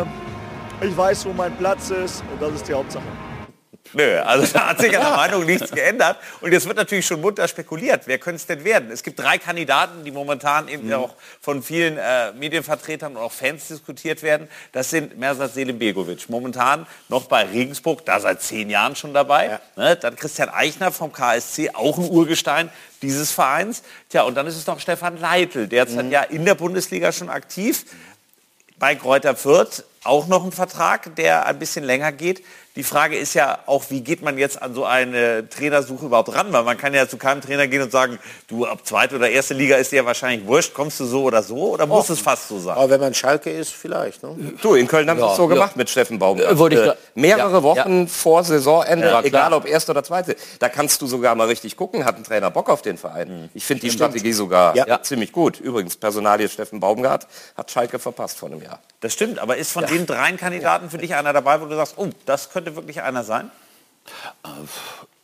ich weiß, wo mein Platz ist und das ist die Hauptsache. Nö, also da hat sich an der Meinung nichts geändert. Und jetzt wird natürlich schon munter spekuliert. Wer könnte es denn werden? Es gibt 3 Kandidaten, die momentan eben auch von vielen Medienvertretern und auch Fans diskutiert werden. Das sind Mersat Selimbegovic, momentan noch bei Regensburg, da seit 10 Jahren schon dabei. Ja. Ne? Dann Christian Eichner vom KSC, auch ein Urgestein dieses Vereins. Tja, und dann ist es noch Stefan Leitl, derzeit ja in der Bundesliga schon aktiv. Bei Greuther Fürth auch noch ein Vertrag, der ein bisschen länger geht. Die Frage ist ja auch, wie geht man jetzt an so eine Trainersuche überhaupt ran? Weil man kann ja zu keinem Trainer gehen und sagen, du, ab 2. oder 1. Liga ist dir ja wahrscheinlich wurscht, kommst du so oder muss es fast so sein? Aber wenn man Schalke ist, vielleicht. Ne? Du, in Köln haben sie es so gemacht mit Steffen Baumgart. Mehrere Wochen vor Saisonende, egal ob 1. oder 2. Da kannst du sogar mal richtig gucken, hat ein Trainer Bock auf den Verein. Ich finde die Strategie sogar ziemlich gut. Übrigens, Personalie Steffen Baumgart hat Schalke verpasst vor einem Jahr. Das stimmt, aber ist von den 3 Kandidaten für dich einer dabei, wo du sagst, oh, das könnte wirklich einer sein?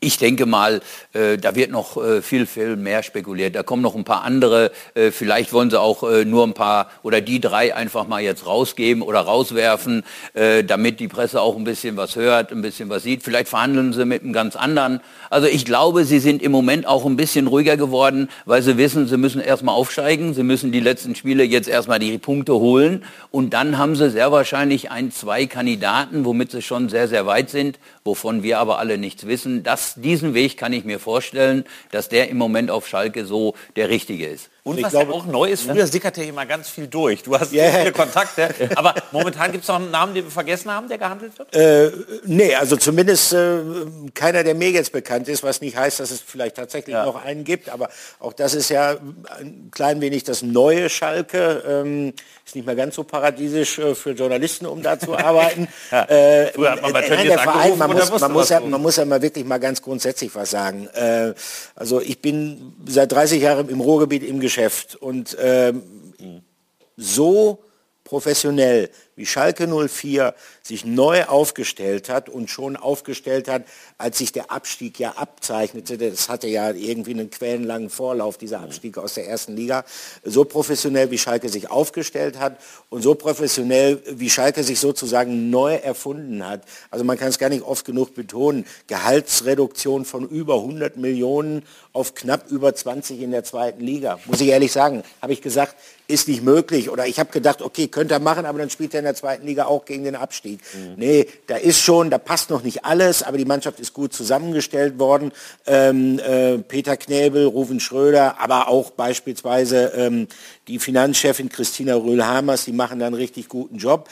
Ich denke mal, da wird noch viel mehr spekuliert. Da kommen noch ein paar andere. Vielleicht wollen sie auch nur ein paar oder die 3 einfach mal jetzt rausgeben oder rauswerfen, damit die Presse auch ein bisschen was hört, ein bisschen was sieht. Vielleicht verhandeln sie mit einem ganz anderen. Also ich glaube, sie sind im Moment auch ein bisschen ruhiger geworden, weil sie wissen, sie müssen erstmal aufsteigen. Sie müssen die letzten Spiele jetzt erstmal die Punkte holen. Und dann haben sie sehr wahrscheinlich 1, 2 Kandidaten, womit sie schon sehr, sehr weit sind, wovon wir aber alle nichts wissen. Diesen Weg kann ich mir vorstellen, dass der im Moment auf Schalke so der richtige ist. Und was ja auch neu ist, früher sickerte hier mal ganz viel durch. Du hast so viele Kontakte, aber momentan gibt es noch einen Namen, den wir vergessen haben, der gehandelt wird? Nee, also zumindest keiner, der mir jetzt bekannt ist, was nicht heißt, dass es vielleicht tatsächlich noch einen gibt, aber auch das ist ja ein klein wenig das neue Schalke. Ist nicht mehr ganz so paradiesisch für Journalisten, um da zu arbeiten. Früher hat man bei der Verein, man muss ja mal wirklich mal ganz grundsätzlich was sagen. Also ich bin seit 30 Jahren im Ruhrgebiet im Geschäft und so professionell wie Schalke 04 sich neu aufgestellt hat und schon aufgestellt hat, als sich der Abstieg ja abzeichnete. Das hatte ja irgendwie einen quellenlangen Vorlauf, dieser Abstieg aus der ersten Liga. So professionell wie Schalke sich aufgestellt hat und so professionell wie Schalke sich sozusagen neu erfunden hat. Also man kann es gar nicht oft genug betonen. Gehaltsreduktion von über 100 Millionen auf knapp über 20 in der zweiten Liga. Muss ich ehrlich sagen, habe ich gesagt, ist nicht möglich. Oder ich habe gedacht, okay, könnte er machen, aber dann spielt er in der zweiten Liga auch gegen den Abstieg. Nee, da passt noch nicht alles, aber die Mannschaft ist gut zusammengestellt worden. Peter Knäbel, Ruven Schröder, aber auch beispielsweise die Finanzchefin Christina Rühl-Hamers, die machen da einen richtig guten Job.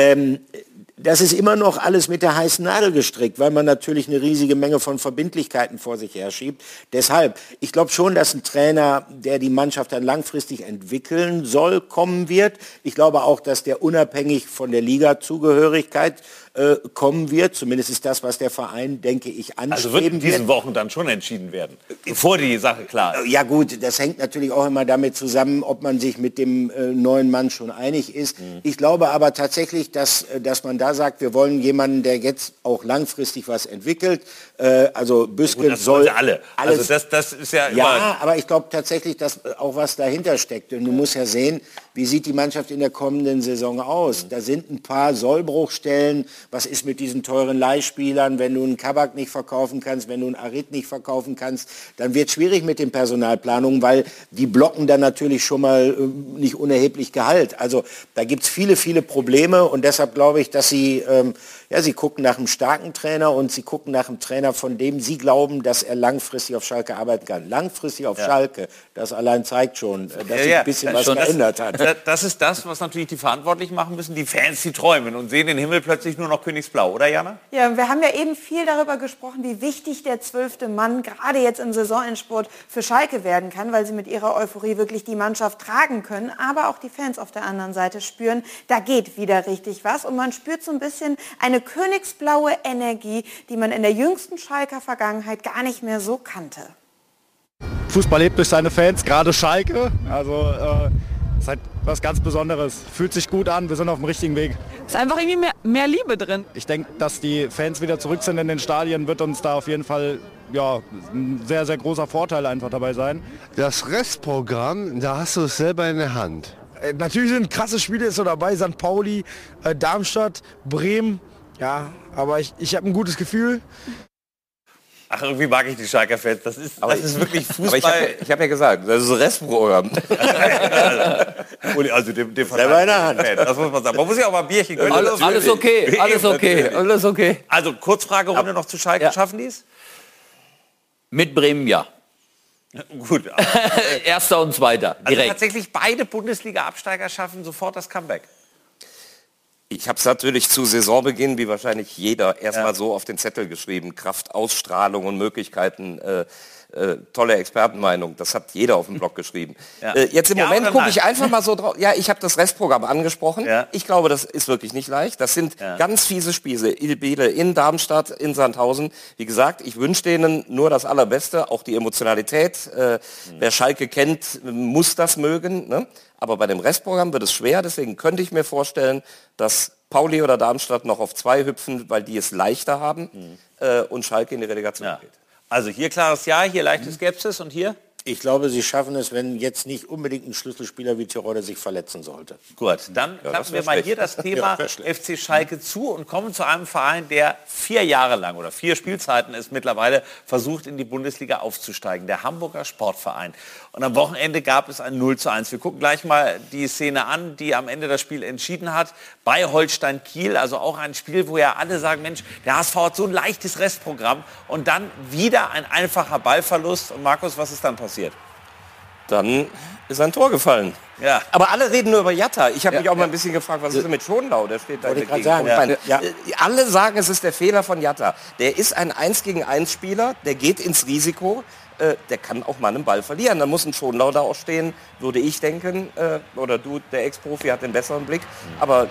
Das ist immer noch alles mit der heißen Nadel gestrickt, weil man natürlich eine riesige Menge von Verbindlichkeiten vor sich herschiebt. Deshalb, ich glaube schon, dass ein Trainer, der die Mannschaft dann langfristig entwickeln soll, kommen wird. Ich glaube auch, dass der unabhängig von der Liga-Zugehörigkeit kommen wird. Zumindest ist das, was der Verein, denke ich, anstreben wird. Also wird in diesen Wochen dann schon entschieden werden, bevor die Sache klar ist. Ja gut, das hängt natürlich auch immer damit zusammen, ob man sich mit dem neuen Mann schon einig ist. Ich glaube aber tatsächlich, dass man da sagt, wir wollen jemanden, der jetzt auch langfristig was entwickelt. Also Büskens das soll alle. Alles, also das ist ja immer... Ja, aber ich glaube tatsächlich, dass auch was dahinter steckt. Und du musst ja sehen, wie sieht die Mannschaft in der kommenden Saison aus? Da sind ein paar Sollbruchstellen. Was ist mit diesen teuren Leihspielern? Wenn du einen Kabak nicht verkaufen kannst, wenn du einen Arid nicht verkaufen kannst, dann wird es schwierig mit den Personalplanungen, weil die blocken dann natürlich schon mal nicht unerheblich Gehalt. Also da gibt es viele, viele Probleme und deshalb glaube ich, dass sie gucken nach einem starken Trainer und sie gucken nach einem Trainer, von dem sie glauben, dass er langfristig auf Schalke arbeiten kann. Langfristig auf Schalke, das allein zeigt schon, dass sich ein bisschen was geändert hat. Das ist das, was natürlich die Verantwortlichen machen müssen. Die Fans, die träumen und sehen den Himmel plötzlich nur noch königsblau, oder Jana? Ja, wir haben ja eben viel darüber gesprochen, wie wichtig der 12. Mann gerade jetzt im Saisonendspurt für Schalke werden kann, weil sie mit ihrer Euphorie wirklich die Mannschaft tragen können. Aber auch die Fans auf der anderen Seite spüren, da geht wieder richtig was. Und man spürt so ein bisschen eine königsblaue Energie, die man in der jüngsten Schalker Vergangenheit gar nicht mehr so kannte. Fußball lebt durch seine Fans, gerade Schalke. Also ist halt was ganz Besonderes. Fühlt sich gut an, wir sind auf dem richtigen Weg. Ist einfach irgendwie mehr Liebe drin. Ich denke, dass die Fans wieder zurück sind in den Stadien, wird uns da auf jeden Fall ein sehr, sehr großer Vorteil einfach dabei sein. Das Restprogramm, da hast du es selber in der Hand. Natürlich sind krasse Spiele so dabei, St. Pauli, Darmstadt, Bremen. Ja, aber ich habe ein gutes Gefühl. Ach, irgendwie mag ich die Schalker Fans. Das ist wirklich Fußball. Aber ich hab ja gesagt, das ist ein Restprogramm. Also dem selber in der Hand. Das muss man sagen. Man muss ja auch mal ein Bierchen gönnen. Alles okay. Also Kurzfragerunde noch zu Schalke. Schaffen die es? Mit Bremen ja. Gut. Erster und Zweiter, direkt. Also tatsächlich beide Bundesliga-Absteiger schaffen sofort das Comeback. Ich habe es natürlich zu Saisonbeginn, wie wahrscheinlich jeder, erstmal so auf den Zettel geschrieben. Kraft, Ausstrahlung und Möglichkeiten, tolle Expertenmeinung. Das hat jeder auf dem Blog geschrieben. Jetzt im Moment gucke ich einfach mal so drauf. Ja, ich habe das Restprogramm angesprochen. Ja. Ich glaube, das ist wirklich nicht leicht. Das sind ganz fiese Spiele in Darmstadt, in Sandhausen. Wie gesagt, ich wünsche denen nur das Allerbeste, auch die Emotionalität. Wer Schalke kennt, muss das mögen, ne? Aber bei dem Restprogramm wird es schwer, deswegen könnte ich mir vorstellen, dass Pauli oder Darmstadt noch auf 2 hüpfen, weil die es leichter haben und Schalke in die Relegation geht. Also hier klares Ja, hier leichte Skepsis und hier? Ich glaube, sie schaffen es, wenn jetzt nicht unbedingt ein Schlüsselspieler wie Terodde sich verletzen sollte. Gut, dann klappen wir mal hier das Thema FC Schalke zu und kommen zu einem Verein, der 4 Jahre lang oder 4 Spielzeiten ist mittlerweile versucht, in die Bundesliga aufzusteigen. Der Hamburger Sportverein. Und am Wochenende gab es ein 0:1. Wir gucken gleich mal die Szene an, die am Ende das Spiel entschieden hat. Bei Holstein Kiel, also auch ein Spiel, wo ja alle sagen, Mensch, der HSV hat so ein leichtes Restprogramm. Und dann wieder ein einfacher Ballverlust. Und Markus, was ist dann passiert? Dann ist ein Tor gefallen. Ja. Aber alle reden nur über Jatta. Ich habe mich auch mal ein bisschen gefragt, was ist denn mit Schonlau? Der steht da dagegen. Alle sagen, es ist der Fehler von Jatta. Der ist ein 1-gegen-1 Spieler, der geht ins Risiko, der kann auch mal einen Ball verlieren. Da muss ein Schonlau da auch stehen, würde ich denken. Oder du, der Ex-Profi, hat den besseren Blick. Aber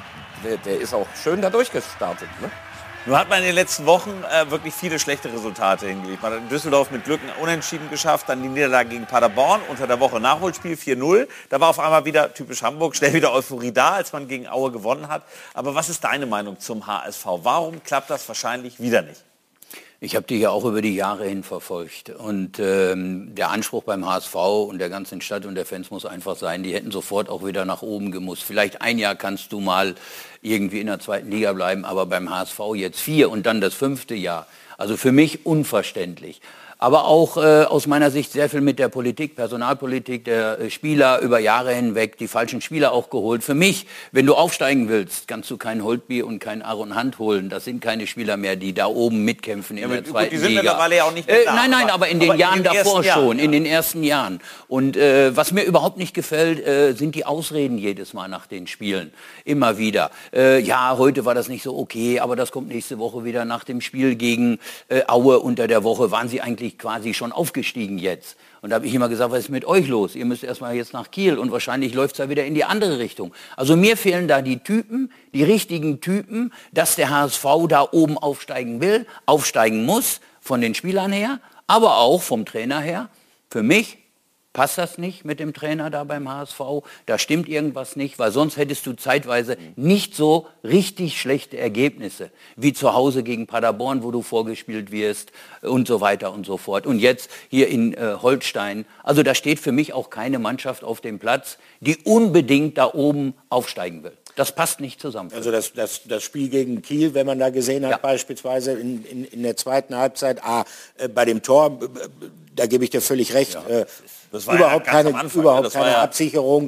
der ist auch schön da durchgestartet. Ne? Nun hat man in den letzten Wochen wirklich viele schlechte Resultate hingelegt. Man hat in Düsseldorf mit Glück ein Unentschieden geschafft, dann die Niederlage gegen Paderborn, unter der Woche Nachholspiel 4:0. Da war auf einmal wieder typisch Hamburg, schnell wieder Euphorie da, als man gegen Aue gewonnen hat. Aber was ist deine Meinung zum HSV? Warum klappt das wahrscheinlich wieder nicht? Ich habe die ja auch über die Jahre hin verfolgt und der Anspruch beim HSV und der ganzen Stadt und der Fans muss einfach sein, die hätten sofort auch wieder nach oben gemusst. Vielleicht ein Jahr kannst du mal irgendwie in der 2. Liga bleiben, aber beim HSV jetzt 4 und dann das 5. Jahr. Also für mich unverständlich. Aber auch aus meiner Sicht sehr viel mit der Politik, Personalpolitik der Spieler über Jahre hinweg, die falschen Spieler auch geholt. Für mich, wenn du aufsteigen willst, kannst du kein Holtby und kein Aaron Hunt holen. Das sind keine Spieler mehr, die da oben mitkämpfen in der 2. Liga. Die sind mittlerweile ja auch nicht mehr da. Nein, aber in den Jahren davor schon, in den ersten Jahren. Und was mir überhaupt nicht gefällt, sind die Ausreden jedes Mal nach den Spielen. Immer wieder. Ja, heute war das nicht so okay, aber das kommt nächste Woche wieder nach dem Spiel gegen Aue unter der Woche. Waren sie eigentlich quasi schon aufgestiegen jetzt. Und da habe ich immer gesagt, was ist mit euch los? Ihr müsst erstmal jetzt nach Kiel und wahrscheinlich läuft es da wieder in die andere Richtung. Also mir fehlen da die Typen, die richtigen Typen, dass der HSV da oben aufsteigen will, aufsteigen muss, von den Spielern her, aber auch vom Trainer her. Für mich passt das nicht mit dem Trainer da beim HSV, da stimmt irgendwas nicht, weil sonst hättest du zeitweise nicht so richtig schlechte Ergebnisse, wie zu Hause gegen Paderborn, wo du vorgespielt wirst und so weiter und so fort. Und jetzt hier in Holstein, also da steht für mich auch keine Mannschaft auf dem Platz, die unbedingt da oben aufsteigen will. Das passt nicht zusammen. Also das Spiel gegen Kiel, wenn man da gesehen hat, beispielsweise in der 2. Halbzeit, bei dem Tor, da gebe ich dir völlig recht, das war überhaupt keine Absicherung,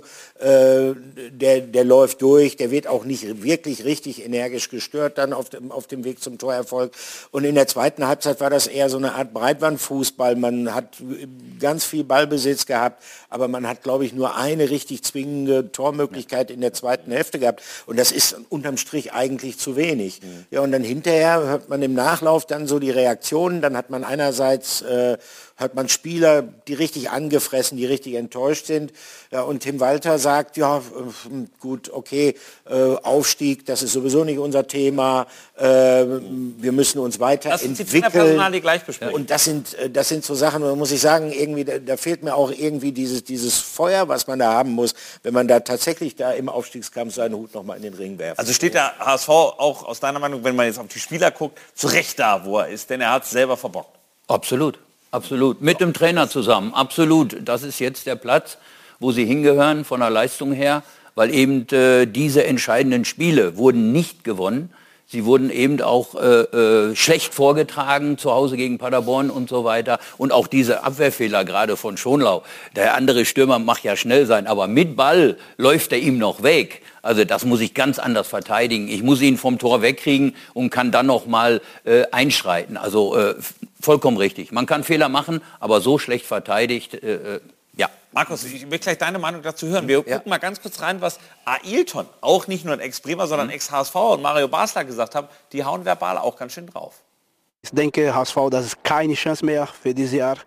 der läuft durch, der wird auch nicht wirklich richtig energisch gestört dann auf dem Weg zum Torerfolg. Und in der 2. Halbzeit war das eher so eine Art Breitbandfußball. Man hat ganz viel Ballbesitz gehabt, aber man hat, glaube ich, nur eine richtig zwingende Tormöglichkeit in der 2. Hälfte gehabt. Und das ist unterm Strich eigentlich zu wenig. Ja, und dann hinterher hört man im Nachlauf dann so die Reaktionen. Dann hat man einerseits hört man Spieler, die richtig angefressen, die richtig enttäuscht sind. Ja, und Tim Walter sagt, ja, gut, okay, Aufstieg, das ist sowieso nicht unser Thema. Wir müssen uns weiterentwickeln. Und das sind so Sachen, da muss ich sagen, irgendwie, da fehlt mir auch irgendwie dieses Feuer, was man da haben muss, wenn man da tatsächlich da im Aufstiegskampf seinen Hut nochmal in den Ring werft. Also steht der HSV auch aus deiner Meinung, wenn man jetzt auf die Spieler guckt, zu Recht da, wo er ist, denn er hat es selber verbockt. Absolut. Absolut. Mit dem Trainer zusammen. Absolut. Das ist jetzt der Platz, wo sie hingehören von der Leistung her, weil eben diese entscheidenden Spiele wurden nicht gewonnen. Sie wurden eben auch schlecht vorgetragen, zu Hause gegen Paderborn und so weiter. Und auch diese Abwehrfehler gerade von Schonlau. Der andere Stürmer mag ja schnell sein, aber mit Ball läuft er ihm noch weg. Also das muss ich ganz anders verteidigen. Ich muss ihn vom Tor wegkriegen und kann dann noch mal einschreiten. Also vollkommen richtig. Man kann Fehler machen, aber so schlecht verteidigt, ja. Markus, ich will gleich deine Meinung dazu hören. Wir gucken mal ganz kurz rein, was Ailton, auch nicht nur ein Ex-Bremer, sondern Ex-HSV und Mario Basler gesagt haben. Die hauen verbal auch ganz schön drauf. Ich denke, HSV, das ist keine Chance mehr für dieses Jahr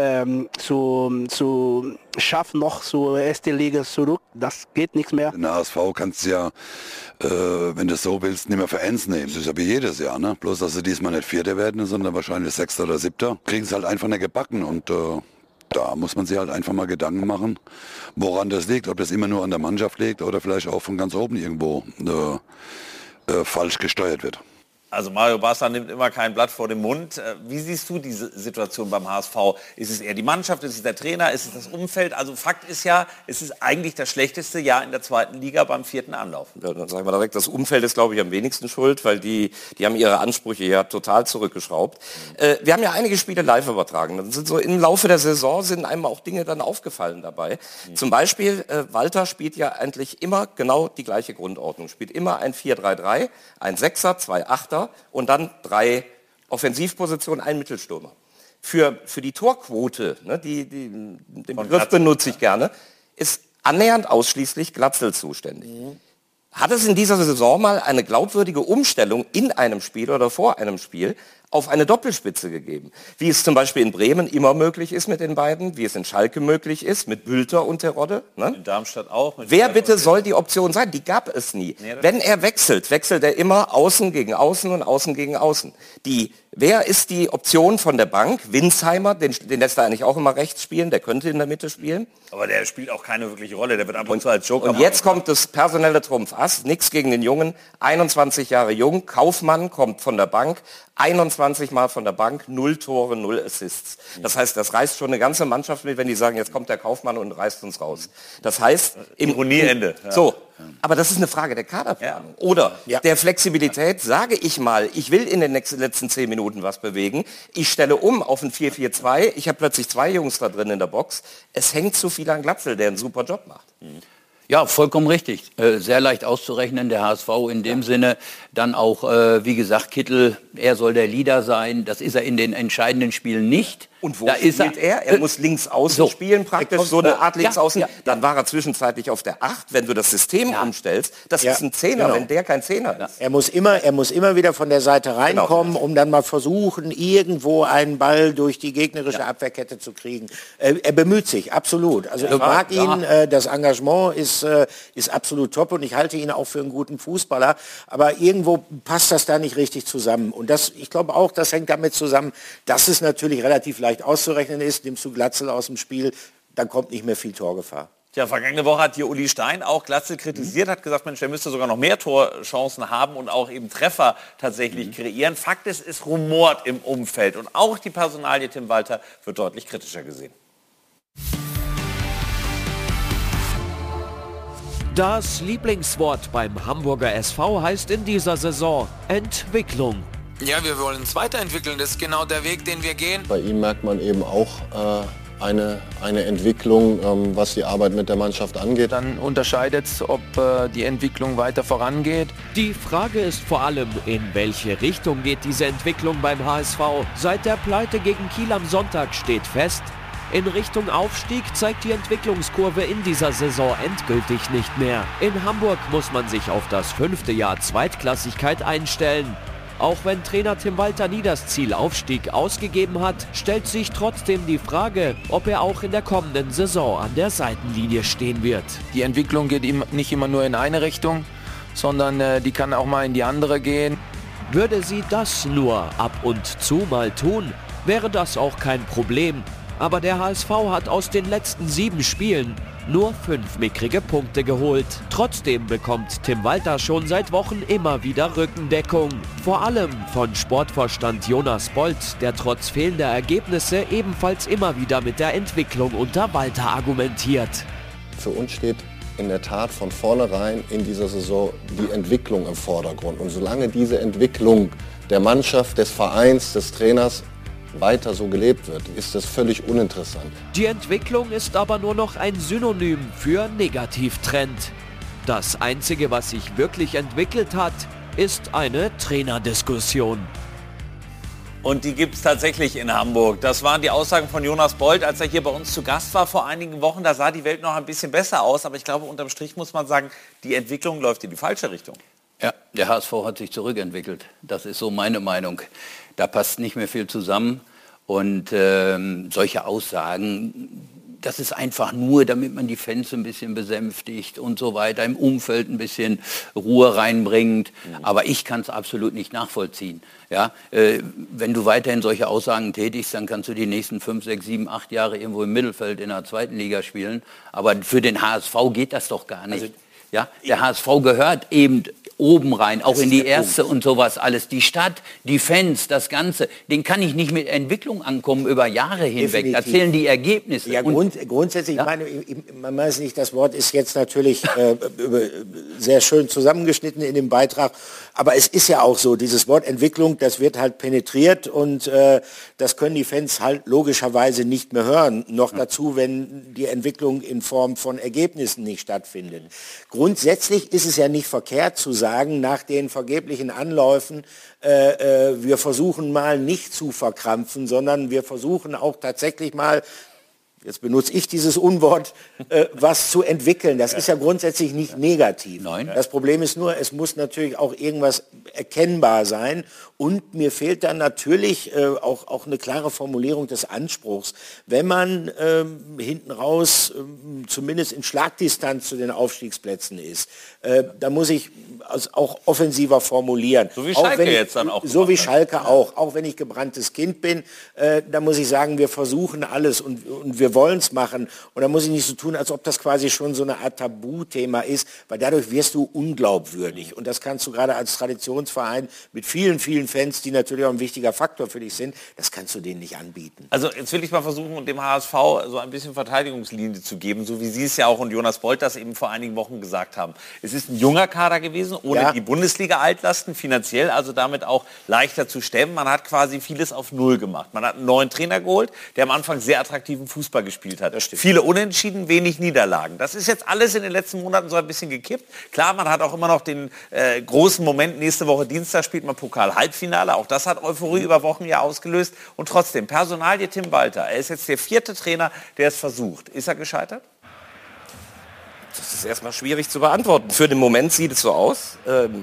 zu schaffen, noch zur ersten Liga zurück. Das geht nichts mehr. In der HSV kannst du ja, wenn du so willst, nicht mehr für ernst nehmen. Das ist ja wie jedes Jahr, ne? Bloß, dass sie diesmal nicht Vierter werden, sondern wahrscheinlich Sechster oder Siebter. Kriegen sie halt einfach nicht gebacken und da muss man sich halt einfach mal Gedanken machen, woran das liegt. Ob das immer nur an der Mannschaft liegt oder vielleicht auch von ganz oben irgendwo falsch gesteuert wird. Also Mario Basler nimmt immer kein Blatt vor den Mund. Wie siehst du diese Situation beim HSV? Ist es eher die Mannschaft, ist es der Trainer, ist es das Umfeld? Also Fakt ist ja, es ist eigentlich das schlechteste Jahr in der 2. Liga beim 4. Anlauf. Ja, dann sagen wir direkt, das Umfeld ist, glaube ich, am wenigsten schuld, weil die haben ihre Ansprüche ja total zurückgeschraubt. Wir haben ja einige Spiele live übertragen. Dann sind so im Laufe der Saison sind einem auch Dinge dann aufgefallen dabei. Zum Beispiel, Walter spielt ja eigentlich immer genau die gleiche Grundordnung. Spielt immer ein 4-3-3, ein 6er, 2 8er und dann 3 Offensivpositionen, ein Mittelstürmer. Für die Torquote, ne, den Begriff benutze ich gerne, ist annähernd ausschließlich Glatzel zuständig. Hat es in dieser Saison mal eine glaubwürdige Umstellung in einem Spiel oder vor einem Spiel auf eine Doppelspitze gegeben? Wie es zum Beispiel in Bremen immer möglich ist mit den beiden, wie es in Schalke möglich ist mit Bülter und Terodde. Ne? In Darmstadt auch. Wer bitte soll die Option sein? Die gab es nie. Nee, wenn er wechselt er immer Außen gegen Außen und Außen gegen Außen. Wer ist die Option von der Bank? Winsheimer, den lässt er eigentlich auch immer rechts spielen, der könnte in der Mitte spielen. Aber der spielt auch keine wirkliche Rolle, der wird ab und zu als Joker. Und jetzt kommt das personelle Trumpfass, nichts gegen den Jungen, 21 Jahre jung, Kaufmann kommt von der Bank, 21 Mal von der Bank, 0 Tore, 0 Assists. Das heißt, das reißt schon eine ganze Mannschaft mit, wenn die sagen, jetzt kommt der Kaufmann und reißt uns raus. Das heißt... Ironieende. Ja. So, aber das ist eine Frage der Kaderplanung. Ja. Oder der Flexibilität, sage ich mal, ich will in den letzten 10 Minuten was bewegen, ich stelle um auf ein 4-4-2, ich habe plötzlich 2 Jungs da drin in der Box, es hängt zu viel an Glatzel, der einen super Job macht. Ja, vollkommen richtig. Sehr leicht auszurechnen, der HSV in dem Sinne. Dann auch, wie gesagt, Kittel, er soll der Leader sein. Das ist er in den entscheidenden Spielen nicht. Und wo spielt er? Er muss links außen spielen, praktisch so eine Art links außen. Dann war er zwischenzeitlich auf der 8, wenn du das System umstellst. Das ist ein Zehner, wenn der kein Zehner ist. Er muss immer wieder von der Seite reinkommen, um dann mal versuchen, irgendwo einen Ball durch die gegnerische Abwehrkette zu kriegen. Er bemüht sich, absolut. Also ich mag ihn, das Engagement ist absolut top und ich halte ihn auch für einen guten Fußballer. Aber irgendwo passt das da nicht richtig zusammen. Und ich glaube auch, das hängt damit zusammen, dass es natürlich relativ leicht auszurechnen ist, nimmst du Glatzel aus dem Spiel, dann kommt nicht mehr viel Torgefahr. Tja, vergangene Woche hat hier Uli Stein auch Glatzel kritisiert, hat gesagt, Mensch, der müsste sogar noch mehr Torchancen haben und auch eben Treffer tatsächlich kreieren. Fakt ist, es rumort im Umfeld und auch die Personalie Tim Walter wird deutlich kritischer gesehen. Das Lieblingswort beim Hamburger SV heißt in dieser Saison Entwicklung. Ja, wir wollen uns weiterentwickeln. Das ist genau der Weg, den wir gehen. Bei ihm merkt man eben auch eine Entwicklung, was die Arbeit mit der Mannschaft angeht. Dann unterscheidet es, ob die Entwicklung weiter vorangeht. Die Frage ist vor allem, in welche Richtung geht diese Entwicklung beim HSV? Seit der Pleite gegen Kiel am Sonntag steht fest, in Richtung Aufstieg zeigt die Entwicklungskurve in dieser Saison endgültig nicht mehr. In Hamburg muss man sich auf das 5. Jahr Zweitklassigkeit einstellen. Auch wenn Trainer Tim Walter nie das Ziel Aufstieg ausgegeben hat, stellt sich trotzdem die Frage, ob er auch in der kommenden Saison an der Seitenlinie stehen wird. Die Entwicklung geht nicht immer nur in eine Richtung, sondern die kann auch mal in die andere gehen. Würde sie das nur ab und zu mal tun, wäre das auch kein Problem. Aber der HSV hat aus den letzten 7 Spielen nur 5 mickrige Punkte geholt. Trotzdem bekommt Tim Walter schon seit Wochen immer wieder Rückendeckung. Vor allem von Sportvorstand Jonas Bolt, der trotz fehlender Ergebnisse ebenfalls immer wieder mit der Entwicklung unter Walter argumentiert. Für uns steht in der Tat von vornherein in dieser Saison die Entwicklung im Vordergrund. Und solange diese Entwicklung der Mannschaft, des Vereins, des Trainers weiter so gelebt wird, ist das völlig uninteressant. Die Entwicklung ist aber nur noch ein Synonym für Negativtrend. Das Einzige, was sich wirklich entwickelt hat, ist eine Trainerdiskussion. Und die gibt es tatsächlich in Hamburg. Das waren die Aussagen von Jonas Bolt, als er hier bei uns zu Gast war vor einigen Wochen. Da sah die Welt noch ein bisschen besser aus, aber ich glaube, unterm Strich muss man sagen, die Entwicklung läuft in die falsche Richtung. Ja, der HSV hat sich zurückentwickelt. Das ist so meine Meinung. Da passt nicht mehr viel zusammen und solche Aussagen, das ist einfach nur, damit man die Fans ein bisschen besänftigt und so weiter, im Umfeld ein bisschen Ruhe reinbringt. Aber ich kann es absolut nicht nachvollziehen. Ja? Wenn du weiterhin solche Aussagen tätigst, dann kannst du die nächsten 5, 6, 7, 8 Jahre irgendwo im Mittelfeld in der 2. Liga spielen. Aber für den HSV geht das doch gar nicht. Also Ja, der HSV gehört eben oben rein, auch in die erste und sowas alles. Die Stadt, die Fans, das Ganze, den kann ich nicht mit Entwicklung ankommen über Jahre hinweg. Da zählen die Ergebnisse. Ja, grundsätzlich, ja? Man weiß nicht, das Wort ist jetzt natürlich sehr schön zusammengeschnitten in dem Beitrag, aber es ist ja auch so, dieses Wort Entwicklung, das wird halt penetriert und das können die Fans halt logischerweise nicht mehr hören. Noch dazu, wenn die Entwicklung in Form von Ergebnissen nicht stattfindet. Grundsätzlich ist es ja nicht verkehrt zu sagen, nach den vergeblichen Anläufen, wir versuchen mal nicht zu verkrampfen, sondern wir versuchen auch tatsächlich mal, jetzt benutze ich dieses Unwort, was zu entwickeln. Das ist ja grundsätzlich nicht negativ. Nein. Das Problem ist nur, es muss natürlich auch irgendwas erkennbar sein. Und mir fehlt dann natürlich auch eine klare Formulierung des Anspruchs. Wenn man hinten raus zumindest in Schlagdistanz zu den Aufstiegsplätzen ist, da muss ich auch offensiver formulieren. So wie Schalke jetzt dann auch. So wie Schalke auch wenn ich gebranntes Kind bin, da muss ich sagen, wir versuchen alles und wir wollen es machen. Und da muss ich nicht so tun, als ob das quasi schon so eine Art Tabuthema ist, weil dadurch wirst du unglaubwürdig. Und das kannst du gerade als Traditionsverein mit vielen, vielen Fans, die natürlich auch ein wichtiger Faktor für dich sind, das kannst du denen nicht anbieten. Also jetzt will ich mal versuchen, dem HSV so ein bisschen Verteidigungslinie zu geben, so wie Sie es ja auch und Jonas Bolt das eben vor einigen Wochen gesagt haben. Es ist ein junger Kader gewesen, ohne die Bundesliga-Altlasten, finanziell also damit auch leichter zu stemmen. Man hat quasi vieles auf Null gemacht. Man hat einen neuen Trainer geholt, der am Anfang sehr attraktiven Fußball gespielt hat. Viele Unentschieden, wenig Niederlagen. Das ist jetzt alles in den letzten Monaten so ein bisschen gekippt. Klar, man hat auch immer noch den großen Moment, nächste Woche Dienstag spielt man Pokal-Halbfinale. Auch das hat Euphorie über Wochen ja ausgelöst. Und trotzdem, Personalie Tim Walter. Er ist jetzt der 4. Trainer, der es versucht. Ist er gescheitert? Das ist erstmal schwierig zu beantworten. Für den Moment sieht es so aus.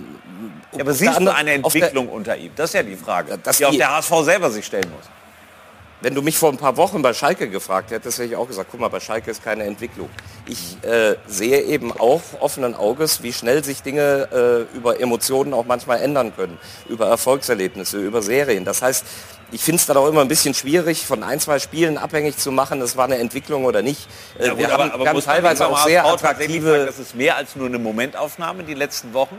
Aber siehst du eine Entwicklung unter ihm? Das ist ja die Frage, die auch der HSV selber sich stellen muss. Wenn du mich vor ein paar Wochen bei Schalke gefragt hättest, hätte ich auch gesagt, guck mal, bei Schalke ist keine Entwicklung. Ich sehe eben auch offenen Auges, wie schnell sich Dinge über Emotionen auch manchmal ändern können. Über Erfolgserlebnisse, über Serien. Das heißt, ich finde es dann auch immer ein bisschen schwierig, von 1, 2 Spielen abhängig zu machen, das war eine Entwicklung oder nicht. Ja, gut, wir haben teilweise auch sehr attraktive... Sagen, das ist mehr als nur eine Momentaufnahme die letzten Wochen?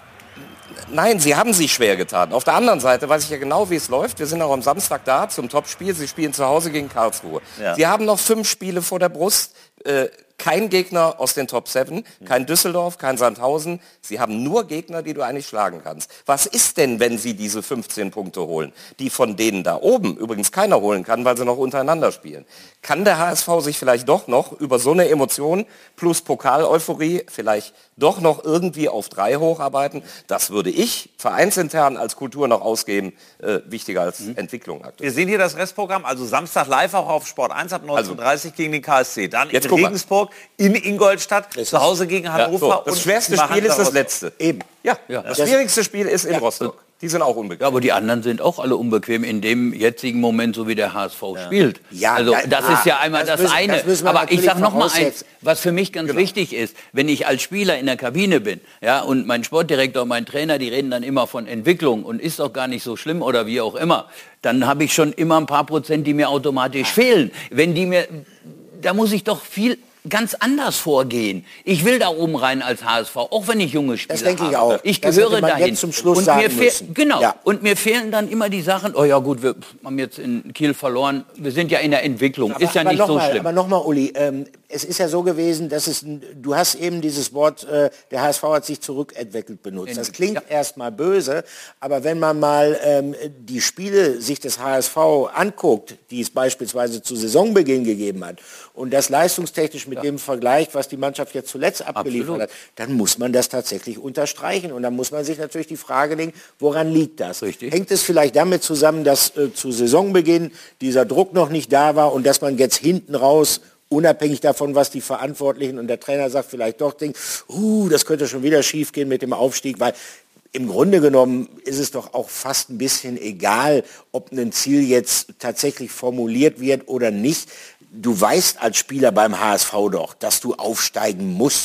Nein, sie haben sich schwer getan. Auf der anderen Seite weiß ich ja genau, wie es läuft. Wir sind auch am Samstag da zum Topspiel. Sie spielen zu Hause gegen Karlsruhe. Ja. Sie haben noch 5 Spiele vor der Brust. Kein Gegner aus den Top 7, kein Düsseldorf, kein Sandhausen. Sie haben nur Gegner, die du eigentlich schlagen kannst. Was ist denn, wenn sie diese 15 Punkte holen, die von denen da oben übrigens keiner holen kann, weil sie noch untereinander spielen? Kann der HSV sich vielleicht doch noch über so eine Emotion plus Pokal-Euphorie vielleicht doch noch irgendwie auf 3 hocharbeiten? Das würde ich vereinsintern als Kultur noch ausgeben, wichtiger als Entwicklung aktuell. Wir sehen hier das Restprogramm, also Samstag live auch auf Sport 1 ab 19:30 gegen den KSC. Dann in Regensburg, in Ingolstadt, zu Hause gegen Hannover. Ja, so. Das schwerste Spiel ist das letzte. Eben. Ja. Das schwierigste Spiel ist in Rostock. Die sind auch unbequem. Ja, aber die anderen sind auch alle unbequem in dem jetzigen Moment, so wie der HSV spielt. Ja, also das ist ja einmal das eine. Aber ich sage noch mal eins, was für mich ganz wichtig ist, wenn ich als Spieler in der Kabine bin, ja, und mein Sportdirektor und mein Trainer, die reden dann immer von Entwicklung und ist doch gar nicht so schlimm oder wie auch immer, dann habe ich schon immer ein paar Prozent, die mir automatisch fehlen. Wenn die mir, da muss ich doch ganz anders vorgehen. Ich will da oben rein als HSV, auch wenn ich junge Spieler habe. Das denke ich auch. Ich gehöre dahin. Jetzt zum Schluss sagen müssen. Genau. Ja. Und mir fehlen dann immer die Sachen, oh ja gut, wir haben jetzt in Kiel verloren, wir sind ja in der Entwicklung, ist ja nicht so schlimm. Aber nochmal, Uli, es ist ja so gewesen, dass du hast eben dieses Wort, der HSV hat sich zurückentwickelt benutzt. Das klingt erstmal böse, aber wenn man mal die Spiele sich des HSV anguckt, die es beispielsweise zu Saisonbeginn gegeben hat, und das leistungstechnisch mit dem vergleicht, was die Mannschaft jetzt zuletzt abgeliefert hat, dann muss man das tatsächlich unterstreichen. Und dann muss man sich natürlich die Frage legen, woran liegt das? Richtig. Hängt es vielleicht damit zusammen, dass zu Saisonbeginn dieser Druck noch nicht da war und dass man jetzt hinten raus, unabhängig davon, was die Verantwortlichen und der Trainer sagt, vielleicht doch denkt, das könnte schon wieder schief gehen mit dem Aufstieg, weil im Grunde genommen ist es doch auch fast ein bisschen egal, ob ein Ziel jetzt tatsächlich formuliert wird oder nicht. Du weißt als Spieler beim HSV doch, dass du aufsteigen musst.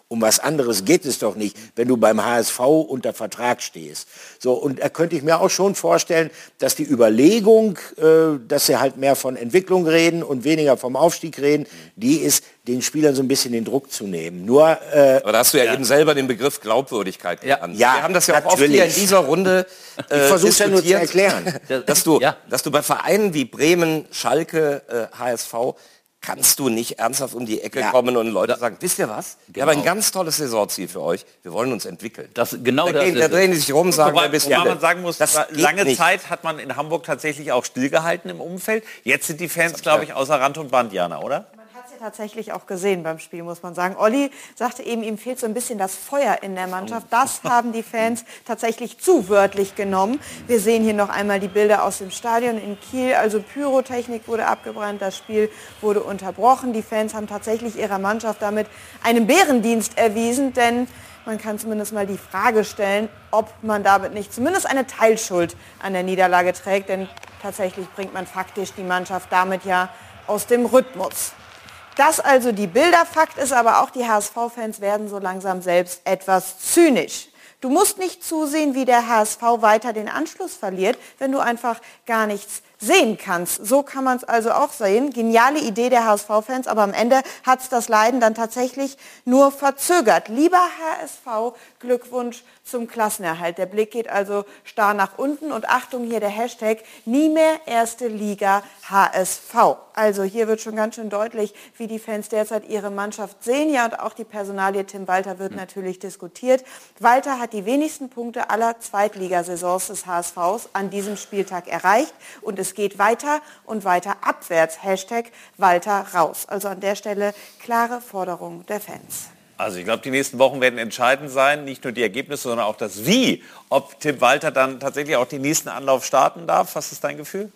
Um was anderes geht es doch nicht, wenn du beim HSV unter Vertrag stehst. So, und da könnte ich mir auch schon vorstellen, dass die Überlegung, dass sie halt mehr von Entwicklung reden und weniger vom Aufstieg reden, die ist, den Spielern so ein bisschen den Druck zu nehmen. Nur, aber da hast du ja eben selber den Begriff Glaubwürdigkeit genannt. Ja, wir haben das ja auch oft hier in dieser Runde ich versuche es ja nur zu erklären. dass du bei Vereinen wie Bremen, Schalke, HSV, kannst du nicht ernsthaft um die Ecke kommen und Leute sagen, wisst ihr was? Wir haben ein ganz tolles Saisonziel für euch. Wir wollen uns entwickeln. Da drehen die sich rum und sagen, wobei man sagen muss, lange Zeit hat man in Hamburg tatsächlich auch stillgehalten im Umfeld. Jetzt sind die Fans, glaube ich, außer Rand und Band, Jana, oder? Tatsächlich auch gesehen beim Spiel, muss man sagen. Olli sagte eben, ihm fehlt so ein bisschen das Feuer in der Mannschaft. Das haben die Fans tatsächlich zu wörtlich genommen. Wir sehen hier noch einmal die Bilder aus dem Stadion in Kiel. Also Pyrotechnik wurde abgebrannt, das Spiel wurde unterbrochen. Die Fans haben tatsächlich ihrer Mannschaft damit einen Bärendienst erwiesen, denn man kann zumindest mal die Frage stellen, ob man damit nicht zumindest eine Teilschuld an der Niederlage trägt, denn tatsächlich bringt man faktisch die Mannschaft damit ja aus dem Rhythmus. Das also die Bilder. Fakt ist aber auch, die HSV-Fans werden so langsam selbst etwas zynisch. Du musst nicht zusehen, wie der HSV weiter den Anschluss verliert, wenn du einfach gar nichts sehen kannst. So kann man es also auch sehen. Geniale Idee der HSV-Fans, aber am Ende hat es das Leiden dann tatsächlich nur verzögert. Lieber HSV, Glückwunsch zum Klassenerhalt. Der Blick geht also starr nach unten und Achtung hier der Hashtag, nie mehr erste Liga HSV. Also hier wird schon ganz schön deutlich, wie die Fans derzeit ihre Mannschaft sehen. Ja, und auch die Personalie Tim Walter wird natürlich diskutiert. Walter hat die wenigsten Punkte aller Zweitligasaisons des HSVs an diesem Spieltag erreicht und es geht weiter und weiter abwärts. Hashtag Walter raus. Also an der Stelle klare Forderung der Fans. Also ich glaube, die nächsten Wochen werden entscheidend sein, nicht nur die Ergebnisse, sondern auch das Wie. Ob Tim Walter dann tatsächlich auch den nächsten Anlauf starten darf. Was ist dein Gefühl?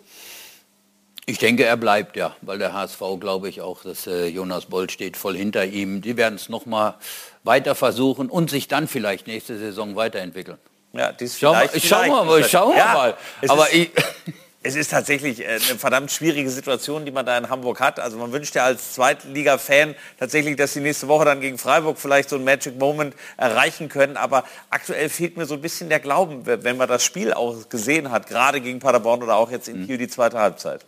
Ich denke, er bleibt, ja, weil der HSV, glaube ich, auch, dass Jonas Bold steht voll hinter ihm. Die werden es noch mal weiter versuchen und sich dann vielleicht nächste Saison weiterentwickeln. Ja, schauen wir mal. Aber es ist tatsächlich eine verdammt schwierige Situation, die man da in Hamburg hat. Also man wünscht ja als Zweitliga-Fan tatsächlich, dass die nächste Woche dann gegen Freiburg vielleicht so ein Magic Moment erreichen können. Aber aktuell fehlt mir so ein bisschen der Glauben, wenn man das Spiel auch gesehen hat, gerade gegen Paderborn oder auch jetzt in Kiel die zweite Halbzeit.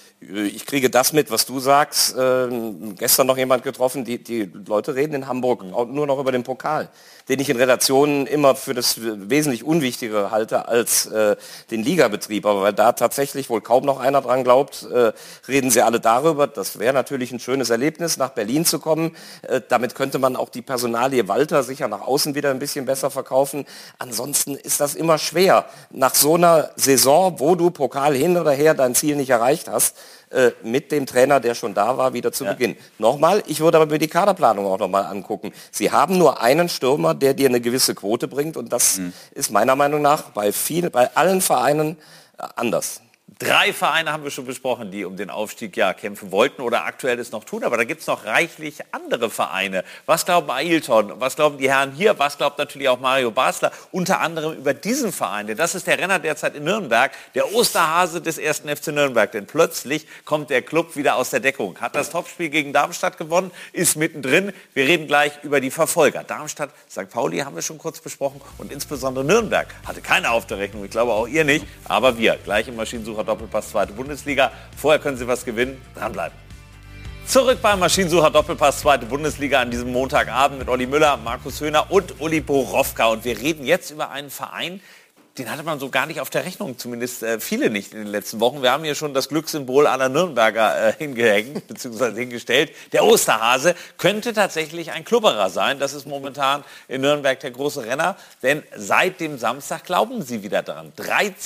Ich kriege das mit, was du sagst. Gestern noch jemand getroffen, die Leute reden in Hamburg nur noch über den Pokal, den ich in Relationen immer für das wesentlich Unwichtigere halte als den Ligabetrieb. Aber weil da tatsächlich wohl kaum noch einer dran glaubt, reden sie alle darüber. Das wäre natürlich ein schönes Erlebnis, nach Berlin zu kommen. Damit könnte man auch die Personalie Walter sicher nach außen wieder ein bisschen besser verkaufen. Ansonsten ist das immer schwer. Nach so einer Saison, wo du Pokal hin oder her dein Ziel nicht erreicht hast, mit dem Trainer, der schon da war, wieder zu Beginn. Nochmal, ich würde aber mir die Kaderplanung auch nochmal angucken. Sie haben nur einen Stürmer, der dir eine gewisse Quote bringt und das ist meiner Meinung nach bei allen Vereinen anders. 3 Vereine haben wir schon besprochen, die um den Aufstieg kämpfen wollten oder aktuell es noch tun. Aber da gibt es noch reichlich andere Vereine. Was glauben Ailton? Was glauben die Herren hier? Was glaubt natürlich auch Mario Basler? Unter anderem über diesen Verein. Denn das ist der Renner derzeit in Nürnberg, der Osterhase des 1. FC Nürnberg. Denn plötzlich kommt der Club wieder aus der Deckung. Hat das Topspiel gegen Darmstadt gewonnen, ist mittendrin. Wir reden gleich über die Verfolger. Darmstadt, St. Pauli haben wir schon kurz besprochen. Und insbesondere Nürnberg hatte keine auf der Rechnung. Ich glaube auch ihr nicht. Aber wir, gleich im Maschinensucher Doppelpass 2. Bundesliga. Vorher können Sie was gewinnen. Dranbleiben. Zurück beim Maschinensucher Doppelpass 2. Bundesliga an diesem Montagabend mit Olli Müller, Markus Höhner und Uli Borowka. Und wir reden jetzt über einen Verein, den hatte man so gar nicht auf der Rechnung, zumindest viele nicht in den letzten Wochen. Wir haben hier schon das Glückssymbol aller Nürnberger hingehängt, beziehungsweise hingestellt. Der Osterhase könnte tatsächlich ein Klubberer sein. Das ist momentan in Nürnberg der große Renner. Denn seit dem Samstag glauben sie wieder daran.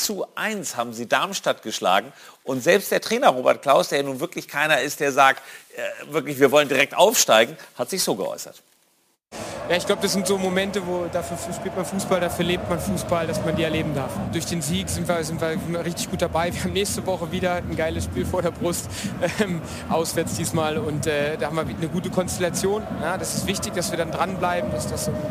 3:1 haben sie Darmstadt geschlagen. Und selbst der Trainer Robert Klaus, der ja nun wirklich keiner ist, der sagt, wirklich, wir wollen direkt aufsteigen, hat sich so geäußert. Ja, ich glaube, das sind so Momente, wo dafür spielt man Fußball, dafür lebt man Fußball, dass man die erleben darf. Durch den Sieg sind wir richtig gut dabei. Wir haben nächste Woche wieder ein geiles Spiel vor der Brust, auswärts diesmal. Und da haben wir eine gute Konstellation. Ja, das ist wichtig, dass wir dann dranbleiben, dass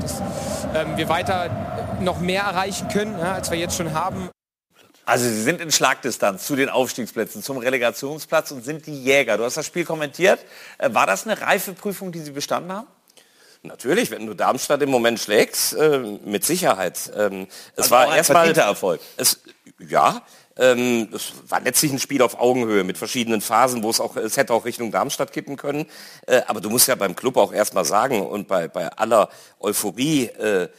wir weiter noch mehr erreichen können, als wir jetzt schon haben. Also sie sind in Schlagdistanz zu den Aufstiegsplätzen, zum Relegationsplatz und sind die Jäger. Du hast das Spiel kommentiert. War das eine Reifeprüfung, die Sie bestanden haben? Natürlich, wenn du Darmstadt im Moment schlägst, mit Sicherheit. Es Also war auch ein erstmal verdienter Erfolg. Es war letztlich ein Spiel auf Augenhöhe mit verschiedenen Phasen, wo es hätte auch Richtung Darmstadt kippen können. Aber du musst ja beim Club auch erstmal sagen, und bei aller Euphorie,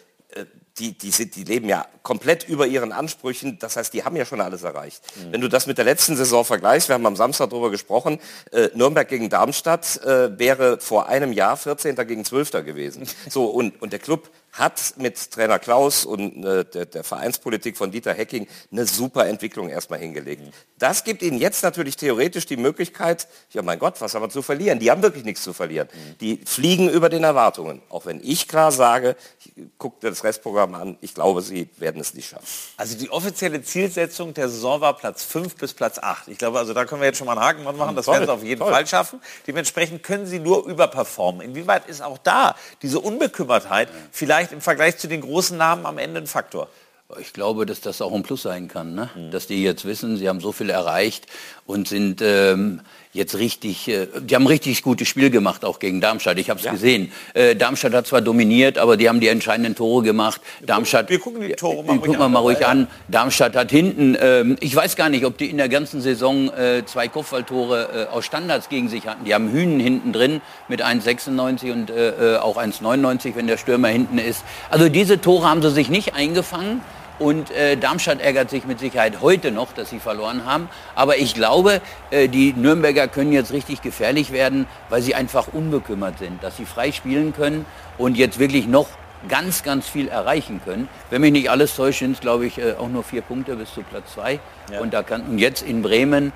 die leben ja komplett über ihren Ansprüchen. Das heißt, die haben ja schon alles erreicht. Wenn du das mit der letzten Saison vergleichst, wir haben am Samstag darüber gesprochen, Nürnberg gegen Darmstadt wäre vor einem Jahr 14. gegen 12. gewesen. So, und der Club hat mit Trainer Klaus und der Vereinspolitik von Dieter Hecking eine super Entwicklung erstmal hingelegt. Das gibt ihnen jetzt natürlich theoretisch die Möglichkeit, ja mein Gott, was haben wir zu verlieren? Die haben wirklich nichts zu verlieren. Die fliegen über den Erwartungen. Auch wenn ich klar sage, guck dir das Restprogramm an, ich glaube, sie werden es nicht schaffen. Also die offizielle Zielsetzung der Saison war Platz 5 bis Platz 8. Ich glaube, also da können wir jetzt schon mal einen Haken dran machen. Das werden sie auf jeden Fall schaffen. Dementsprechend können sie nur überperformen. Inwieweit ist auch da diese Unbekümmertheit vielleicht im Vergleich zu den großen Namen am Ende ein Faktor? Ich glaube, dass das auch ein Plus sein kann, ne? Dass die jetzt wissen, sie haben so viel erreicht und sind jetzt richtig, die haben ein richtig gutes Spiel gemacht, auch gegen Darmstadt. Ich habe es gesehen. Darmstadt hat zwar dominiert, aber die haben die entscheidenden Tore gemacht. Darmstadt, wir gucken die Tore mal ruhig an. Darmstadt hat hinten, ich weiß gar nicht, ob die in der ganzen Saison 2 Kopfballtore aus Standards gegen sich hatten. Die haben Hünen hinten drin mit 1,96 und auch 1,99, wenn der Stürmer hinten ist. Also diese Tore haben sie sich nicht eingefangen. Und Darmstadt ärgert sich mit Sicherheit heute noch, dass sie verloren haben. Aber ich glaube, die Nürnberger können jetzt richtig gefährlich werden, weil sie einfach unbekümmert sind, dass sie frei spielen können und jetzt wirklich noch ganz, ganz viel erreichen können. Wenn mich nicht alles täuscht, sind es, glaube ich, auch nur 4 Punkte bis zu Platz 2. Ja. Und jetzt in Bremen...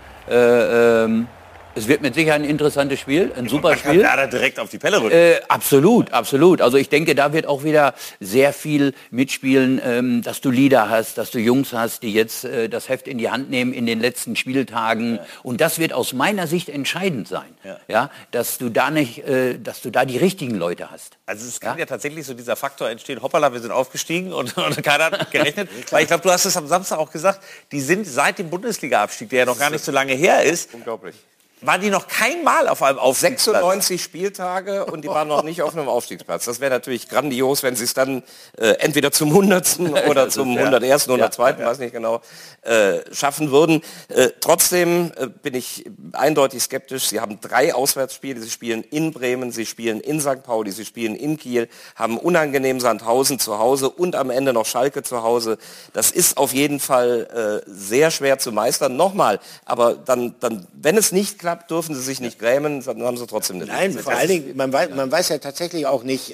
es wird mit Sicherheit ein interessantes Spiel, ein super Spiel. Man kann direkt auf die Pelle rücken. Absolut, absolut. Also ich denke, da wird auch wieder sehr viel mitspielen, dass du Leader hast, dass du Jungs hast, die jetzt das Heft in die Hand nehmen in den letzten Spieltagen. Ja. Und das wird aus meiner Sicht entscheidend sein, ja, dass du da die richtigen Leute hast. Also es kann ja tatsächlich so dieser Faktor entstehen, hoppala, wir sind aufgestiegen und keiner hat gerechnet. Weil ich glaube, du hast es am Samstag auch gesagt, die sind seit dem Bundesliga-Abstieg, der ja noch gar nicht so lange her ist, unglaublich. Waren die noch kein Mal auf einem Aufstiegsplatz? 96 Spieltage und die waren noch nicht auf einem Aufstiegsplatz. Das wäre natürlich grandios, wenn sie es dann entweder zum 100. oder zum 101., 102., weiß nicht genau, schaffen würden. Trotzdem bin ich eindeutig skeptisch. Sie haben 3 Auswärtsspiele. Sie spielen in Bremen, sie spielen in St. Pauli, sie spielen in Kiel, haben unangenehm Sandhausen zu Hause und am Ende noch Schalke zu Hause. Das ist auf jeden Fall sehr schwer zu meistern. Nochmal, aber dann, wenn es nicht klappt, dürfen sie sich nicht grämen, dann haben sie trotzdem eine Nein, vor allen Dingen, man weiß ja tatsächlich auch nicht,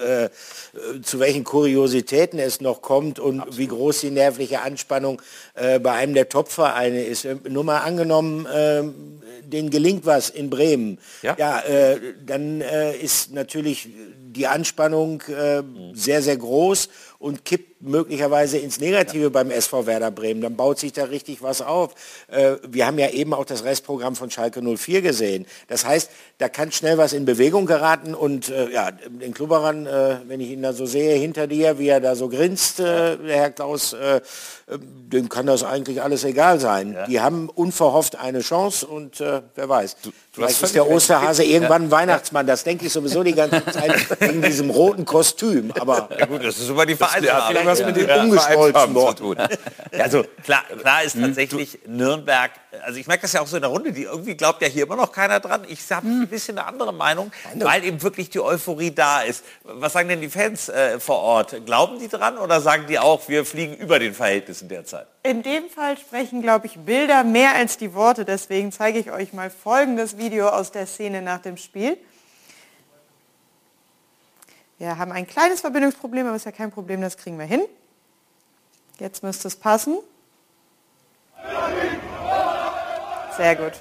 zu welchen Kuriositäten es noch kommt und wie groß die nervliche Anspannung bei einem der Top-Vereine ist. Nur mal angenommen, denen gelingt was in Bremen. Dann ist natürlich die Anspannung sehr, sehr groß und kippt möglicherweise ins Negative beim SV Werder Bremen. Dann baut sich da richtig was auf. Wir haben ja eben auch das Restprogramm von Schalke 04 gesehen. Das heißt, da kann schnell was in Bewegung geraten und den Klubberern, wenn ich ihn da so sehe hinter dir, wie er da so grinst, der Herr Klaus, dem kann das eigentlich alles egal sein. Ja. Die haben unverhofft eine Chance und wer weiß. Vielleicht ist der Osterhase irgendwann ein Weihnachtsmann. Das denke ich sowieso die ganze Zeit in diesem roten Kostüm. Aber ja gut, das ist über die Vereinsfarbe. Vielleicht was mit dem umgeschmolzen worden. Also klar ist tatsächlich Nürnberg, also ich merke das ja auch so in der Runde, die irgendwie glaubt ja hier immer noch keiner dran. Ich habe ein bisschen eine andere Meinung, weil eben wirklich die Euphorie da ist. Was sagen denn die Fans vor Ort? Glauben die dran oder sagen die auch, wir fliegen über den Verhältnissen derzeit? In dem Fall sprechen, glaube ich, Bilder mehr als die Worte. Deswegen zeige ich euch mal folgendes Video aus der Szene nach dem Spiel. Wir haben ein kleines Verbindungsproblem, aber ist ja kein Problem, das kriegen wir hin. Jetzt müsste es passen. Sehr gut.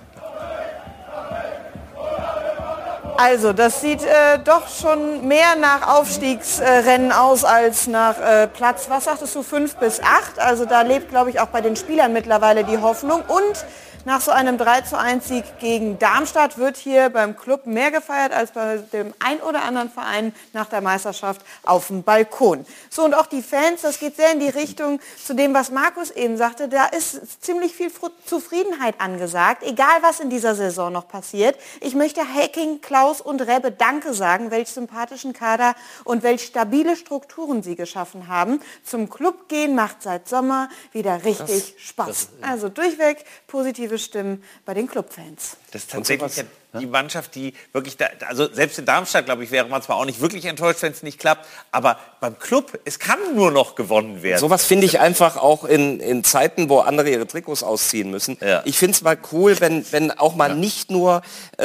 Also, das sieht doch schon mehr nach Aufstiegsrennen aus als nach Platz, was sagtest du, 5 bis 8. Also da lebt, glaube ich, auch bei den Spielern mittlerweile die Hoffnung. Und Nach so einem 3:1-Sieg gegen Darmstadt wird hier beim Club mehr gefeiert als bei dem ein oder anderen Verein nach der Meisterschaft auf dem Balkon. So, und auch die Fans, das geht sehr in die Richtung zu dem, was Markus eben sagte. Da ist ziemlich viel Zufriedenheit angesagt, egal was in dieser Saison noch passiert. Ich möchte Hacking, Klaus und Rebbe Danke sagen, welch sympathischen Kader und welch stabile Strukturen sie geschaffen haben. Zum Club gehen macht seit Sommer wieder richtig Spaß. Also durchweg positive Stimmen bei den Clubfans. Das ist tatsächlich die Mannschaft, die wirklich, also selbst in Darmstadt, glaube ich, wäre man zwar auch nicht wirklich enttäuscht, wenn es nicht klappt, aber beim Club, es kann nur noch gewonnen werden. Sowas finde ich einfach auch in Zeiten, wo andere ihre Trikots ausziehen müssen. Ja. Ich finde es mal cool, wenn auch mal nicht nur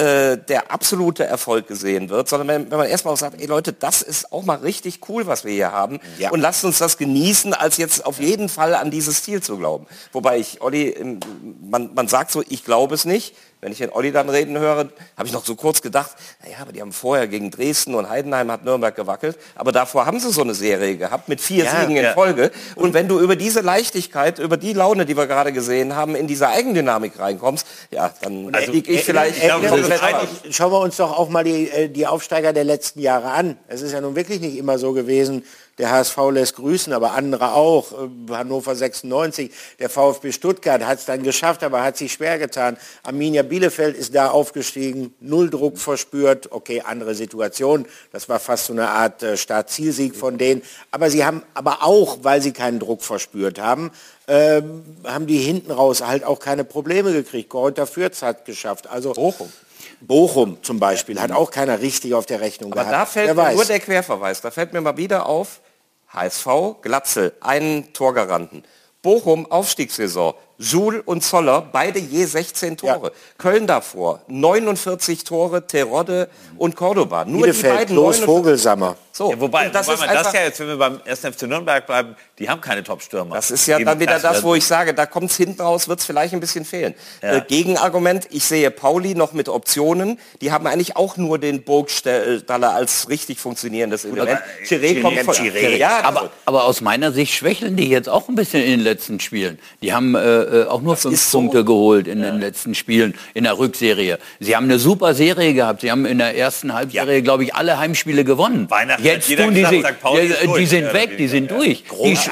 der absolute Erfolg gesehen wird, sondern wenn man erstmal auch sagt, ey Leute, das ist auch mal richtig cool, was wir hier haben. Ja. Und lasst uns das genießen, als jetzt auf jeden Fall an dieses Ziel zu glauben. Wobei Olli, man sagt so, ich glaube es nicht. Wenn ich den Olli dann reden höre, habe ich noch so kurz gedacht, naja, aber die haben vorher gegen Dresden und Heidenheim hat Nürnberg gewackelt, aber davor haben sie so eine Serie gehabt mit 4 Siegen in Folge. Und wenn du über diese Leichtigkeit, über die Laune, die wir gerade gesehen haben, in diese Eigendynamik reinkommst, ja, dann liege ich vielleicht... Schauen wir uns doch auch mal die Aufsteiger der letzten Jahre an. Es ist ja nun wirklich nicht immer so gewesen, der HSV lässt grüßen, aber andere auch. Hannover 96, der VfB Stuttgart hat es dann geschafft, aber hat sich schwer getan. Arminia Bielefeld ist da aufgestiegen, 0 Druck verspürt. Okay, andere Situation. Das war fast so eine Art Start-Zielsieg von denen. Aber sie haben aber auch, weil sie keinen Druck verspürt haben, haben die hinten raus halt auch keine Probleme gekriegt. Greuther Fürth hat geschafft. Also Bochum zum Beispiel hat auch keiner richtig auf der Rechnung gehabt. Aber da fällt mir nur der Querverweis. Da fällt mir mal wieder auf, HSV, Glatzel, einen Torgaranten. Bochum, Aufstiegssaison, Suhl und Zoller, beide je 16 Tore. Ja. Köln davor, 49 Tore, Terodde und Cordoba. Nur Bielefeld, die beiden Los Vogelsammer. So, ja, wobei man das ja jetzt, wenn wir beim 1. FC Nürnberg bleiben, die haben keine Top-Stürmer. Das ist ja dann wieder das, wo ich sage, da kommt es hinten raus, wird es vielleicht ein bisschen fehlen. Ja. Gegenargument, ich sehe Pauli noch mit Optionen. Die haben eigentlich auch nur den Burgstaller als richtig funktionierendes Element. Chiré kommt von Chiré. Ja, aber aus meiner Sicht schwächeln die jetzt auch ein bisschen in den letzten Spielen. Die haben auch nur 5 Punkte geholt in den letzten Spielen in der Rückserie. Sie haben eine super Serie gehabt. Sie haben in der ersten Halbserie, glaube ich, alle Heimspiele gewonnen. Jetzt tun die sich, die sind weg, die sind durch.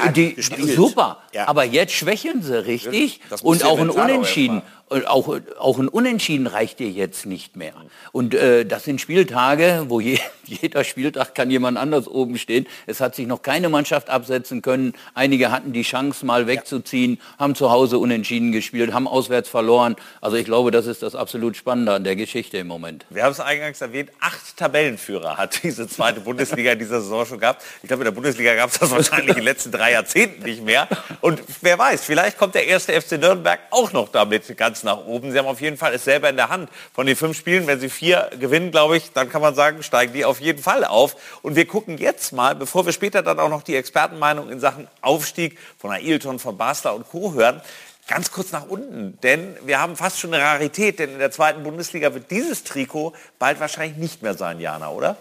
Super, aber jetzt schwächeln sie richtig und auch ein Unentschieden. Auch ein Unentschieden reicht dir jetzt nicht mehr. Und das sind Spieltage, wo jeder Spieltag kann jemand anders oben stehen. Es hat sich noch keine Mannschaft absetzen können. Einige hatten die Chance, mal wegzuziehen, haben zu Hause unentschieden gespielt, haben auswärts verloren. Also ich glaube, das ist das absolut Spannende an der Geschichte im Moment. Wir haben es eingangs erwähnt, 8 Tabellenführer hat diese zweite Bundesliga in dieser Saison schon gehabt. Ich glaube, in der Bundesliga gab es das wahrscheinlich in den letzten 3 Jahrzehnten nicht mehr. Und wer weiß, vielleicht kommt der 1. FC Nürnberg auch noch damit ganz nach oben. Sie haben auf jeden Fall es selber in der Hand. Von den 5 Spielen, wenn sie 4 gewinnen, glaube ich, dann kann man sagen, steigen die auf jeden Fall auf. Und wir gucken jetzt mal, bevor wir später dann auch noch die Expertenmeinung in Sachen Aufstieg von Ailton, von Basler und Co. hören, ganz kurz nach unten. Denn wir haben fast schon eine Rarität, denn in der zweiten Bundesliga wird dieses Trikot bald wahrscheinlich nicht mehr sein, Jana, oder?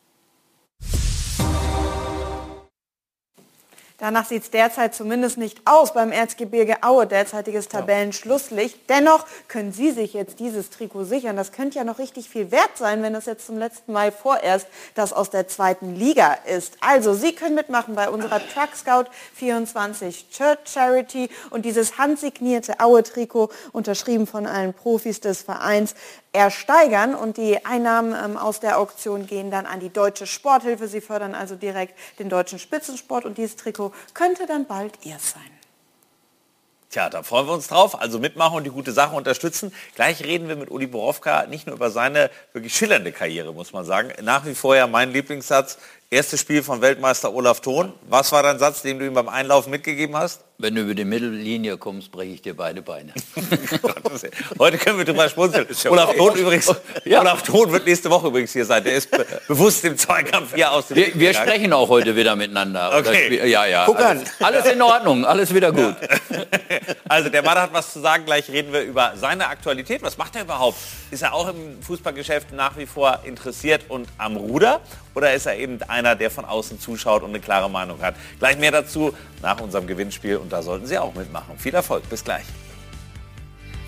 Danach sieht es derzeit zumindest nicht aus beim Erzgebirge Aue, derzeitiges Tabellenschlusslicht. Dennoch können Sie sich jetzt dieses Trikot sichern. Das könnte ja noch richtig viel wert sein, wenn das jetzt zum letzten Mal vorerst das aus der zweiten Liga ist. Also Sie können mitmachen bei unserer Truck Scout 24 Church Charity und dieses handsignierte Aue-Trikot, unterschrieben von allen Profis des Vereins, ersteigern und die Einnahmen aus der Auktion gehen dann an die Deutsche Sporthilfe. Sie fördern also direkt den deutschen Spitzensport und dieses Trikot könnte dann bald Ihres sein. Tja, da freuen wir uns drauf. Also mitmachen und die gute Sache unterstützen. Gleich reden wir mit Uli Borowka nicht nur über seine wirklich schillernde Karriere, muss man sagen. Nach wie vor ja mein Lieblingssatz. Erstes Spiel von Weltmeister Olaf Thon. Was war dein Satz, den du ihm beim Einlaufen mitgegeben hast? Wenn du über die Mittellinie kommst, breche ich dir beide Beine. Heute können wir drüber schmunzeln. Olaf Thon übrigens, Olaf Thon wird nächste Woche übrigens hier sein. Der ist bewusst im Zweikampf hier aus dem Wir sprechen auch heute wieder miteinander. Okay. Ja. Guck an. Alles in Ordnung, alles wieder gut. Also der Mann hat was zu sagen. Gleich reden wir über seine Aktualität. Was macht er überhaupt? Ist er auch im Fußballgeschäft nach wie vor interessiert und am Ruder? Oder ist er eben einer, der von außen zuschaut und eine klare Meinung hat? Gleich mehr dazu nach unserem Gewinnspiel und da sollten Sie auch mitmachen. Viel Erfolg, bis gleich.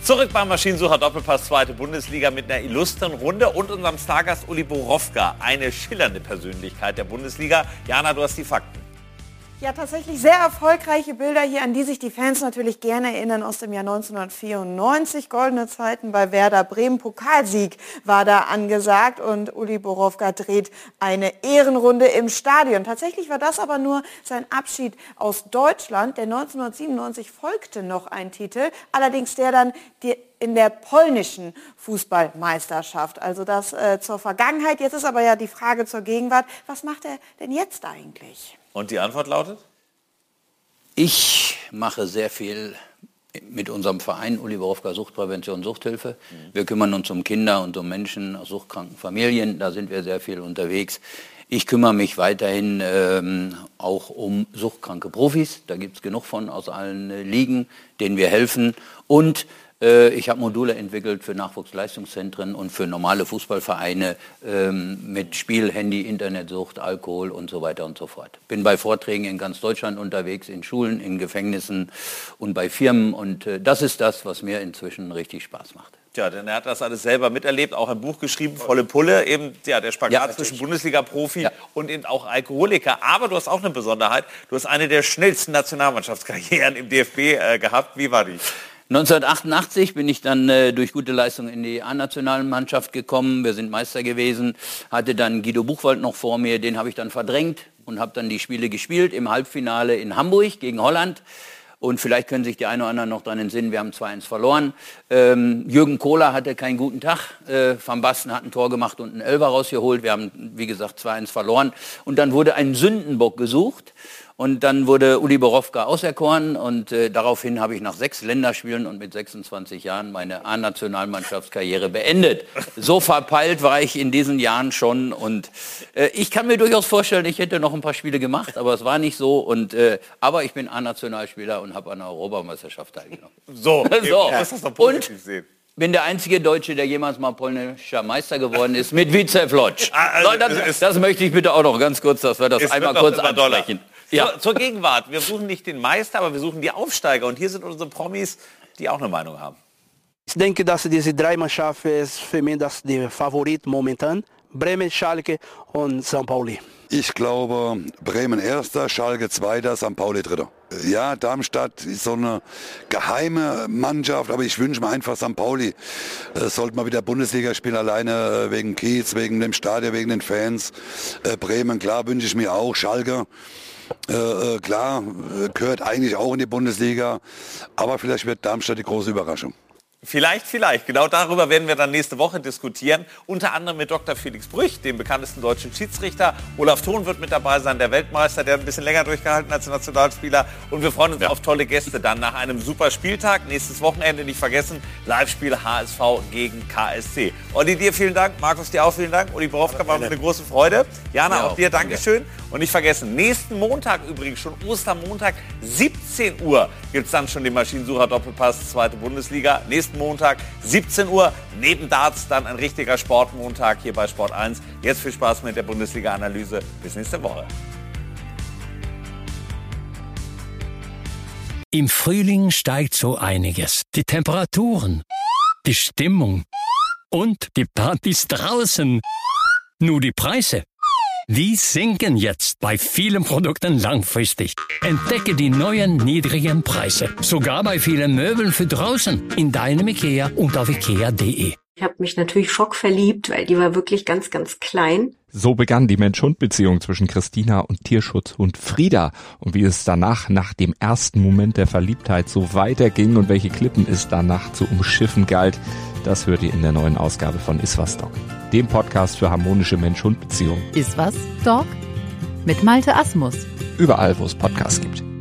Zurück beim Maschinensucher Doppelpass, zweite Bundesliga mit einer illustren Runde und unserem Stargast Uli Borowka, eine schillernde Persönlichkeit der Bundesliga. Jana, du hast die Fakten. Ja, tatsächlich sehr erfolgreiche Bilder hier, an die sich die Fans natürlich gerne erinnern aus dem Jahr 1994. Goldene Zeiten bei Werder Bremen. Pokalsieg war da angesagt und Uli Borowka dreht eine Ehrenrunde im Stadion. Tatsächlich war das aber nur sein Abschied aus Deutschland, denn 1997 folgte noch ein Titel, allerdings der dann in der polnischen Fußballmeisterschaft. Also das zur Vergangenheit. Jetzt ist aber ja die Frage zur Gegenwart. Was macht er denn jetzt eigentlich? Und die Antwort lautet? Ich mache sehr viel mit unserem Verein Uli Borowka Suchtprävention Suchthilfe. Wir kümmern uns um Kinder und um Menschen aus suchtkranken Familien. Da sind wir sehr viel unterwegs. Ich kümmere mich weiterhin auch um suchtkranke Profis. Da gibt es genug von aus allen Ligen, denen wir helfen. Und ich habe Module entwickelt für Nachwuchsleistungszentren und für normale Fußballvereine mit Spiel, Handy, Internetsucht, Alkohol und so weiter und so fort. Bin bei Vorträgen in ganz Deutschland unterwegs, in Schulen, in Gefängnissen und bei Firmen. Und das ist das, was mir inzwischen richtig Spaß macht. Tja, denn er hat das alles selber miterlebt, auch ein Buch geschrieben, Volle Pulle, eben ja, der Spagat zwischen Bundesliga-Profi und eben auch Alkoholiker. Aber du hast auch eine Besonderheit, du hast eine der schnellsten Nationalmannschaftskarrieren im DFB gehabt. Wie war die? 1988 bin ich dann durch gute Leistung in die A-Nationalmannschaft gekommen. Wir sind Meister gewesen, hatte dann Guido Buchwald noch vor mir, den habe ich dann verdrängt und habe dann die Spiele gespielt im Halbfinale in Hamburg gegen Holland. Und vielleicht können sich die einen oder anderen noch daran entsinnen, wir haben 2-1 verloren. Jürgen Kohler hatte keinen guten Tag. Van Basten hat ein Tor gemacht und einen Elfer rausgeholt. Wir haben, wie gesagt, 2-1 verloren. Und dann wurde ein Sündenbock gesucht. Und dann wurde Uli Borowka auserkoren und daraufhin habe ich nach 6 Länderspielen und mit 26 Jahren meine A-Nationalmannschaftskarriere beendet. So verpeilt war ich in diesen Jahren schon und ich kann mir durchaus vorstellen, ich hätte noch ein paar Spiele gemacht, aber es war nicht so. Und aber ich bin A-Nationalspieler und habe an der Europameisterschaft teilgenommen. So. Das ist doch positiv sehen. Bin der einzige Deutsche, der jemals mal polnischer Meister geworden ist mit Wiczew Lodz. Das möchte ich bitte auch noch ganz kurz, dass wir das einmal kurz ansprechen. Ja. Zur Gegenwart. Wir suchen nicht den Meister, aber wir suchen die Aufsteiger. Und hier sind unsere Promis, die auch eine Meinung haben. Ich denke, dass diese 3 Mannschaften ist für mich der Favorit momentan. Bremen, Schalke und St. Pauli. Ich glaube, Bremen Erster, Schalke Zweiter, St. Pauli Dritter. Ja, Darmstadt ist so eine geheime Mannschaft, aber ich wünsche mir einfach St. Pauli. Sollte mal wieder Bundesliga spielen, alleine wegen Kiez, wegen dem Stadion, wegen den Fans. Bremen, klar, wünsche ich mir auch. Schalke, klar, gehört eigentlich auch in die Bundesliga. Aber vielleicht wird Darmstadt die große Überraschung. Vielleicht. Genau darüber werden wir dann nächste Woche diskutieren. Unter anderem mit Dr. Felix Brüch, dem bekanntesten deutschen Schiedsrichter. Olaf Thon wird mit dabei sein, der Weltmeister, der hat ein bisschen länger durchgehalten als Nationalspieler. Und wir freuen uns auf tolle Gäste dann nach einem super Spieltag. Nächstes Wochenende nicht vergessen, Live-Spiel HSV gegen KSC. Olli, dir vielen Dank. Markus, dir auch vielen Dank. Uli Borowka, war uns eine große Freude. Jana, auch dir Dankeschön. Und nicht vergessen, nächsten Montag übrigens, schon Ostermontag, 17 Uhr gibt es dann schon den Maschinensucher Doppelpass, zweite Bundesliga. Nächsten Montag, 17 Uhr, neben Darts dann ein richtiger Sportmontag hier bei Sport 1. Jetzt viel Spaß mit der Bundesliga-Analyse. Bis nächste Woche. Im Frühling steigt so einiges. Die Temperaturen, die Stimmung und die Partys draußen. Nur die Preise, die sinken jetzt bei vielen Produkten langfristig. Entdecke die neuen niedrigen Preise. Sogar bei vielen Möbeln für draußen. In deinem IKEA und auf ikea.de. Ich habe mich natürlich schockverliebt, weil die war wirklich ganz, ganz klein. So begann die Mensch-Hund-Beziehung zwischen Christina und Tierschutzhund Frieda. Und wie es danach, nach dem ersten Moment der Verliebtheit, so weiterging und welche Klippen es danach zu umschiffen galt, das hört ihr in der neuen Ausgabe von Iswas Dog, dem Podcast für harmonische Mensch-Hund-Beziehungen. Iswas Dog? Mit Malte Asmus. Überall, wo es Podcasts gibt.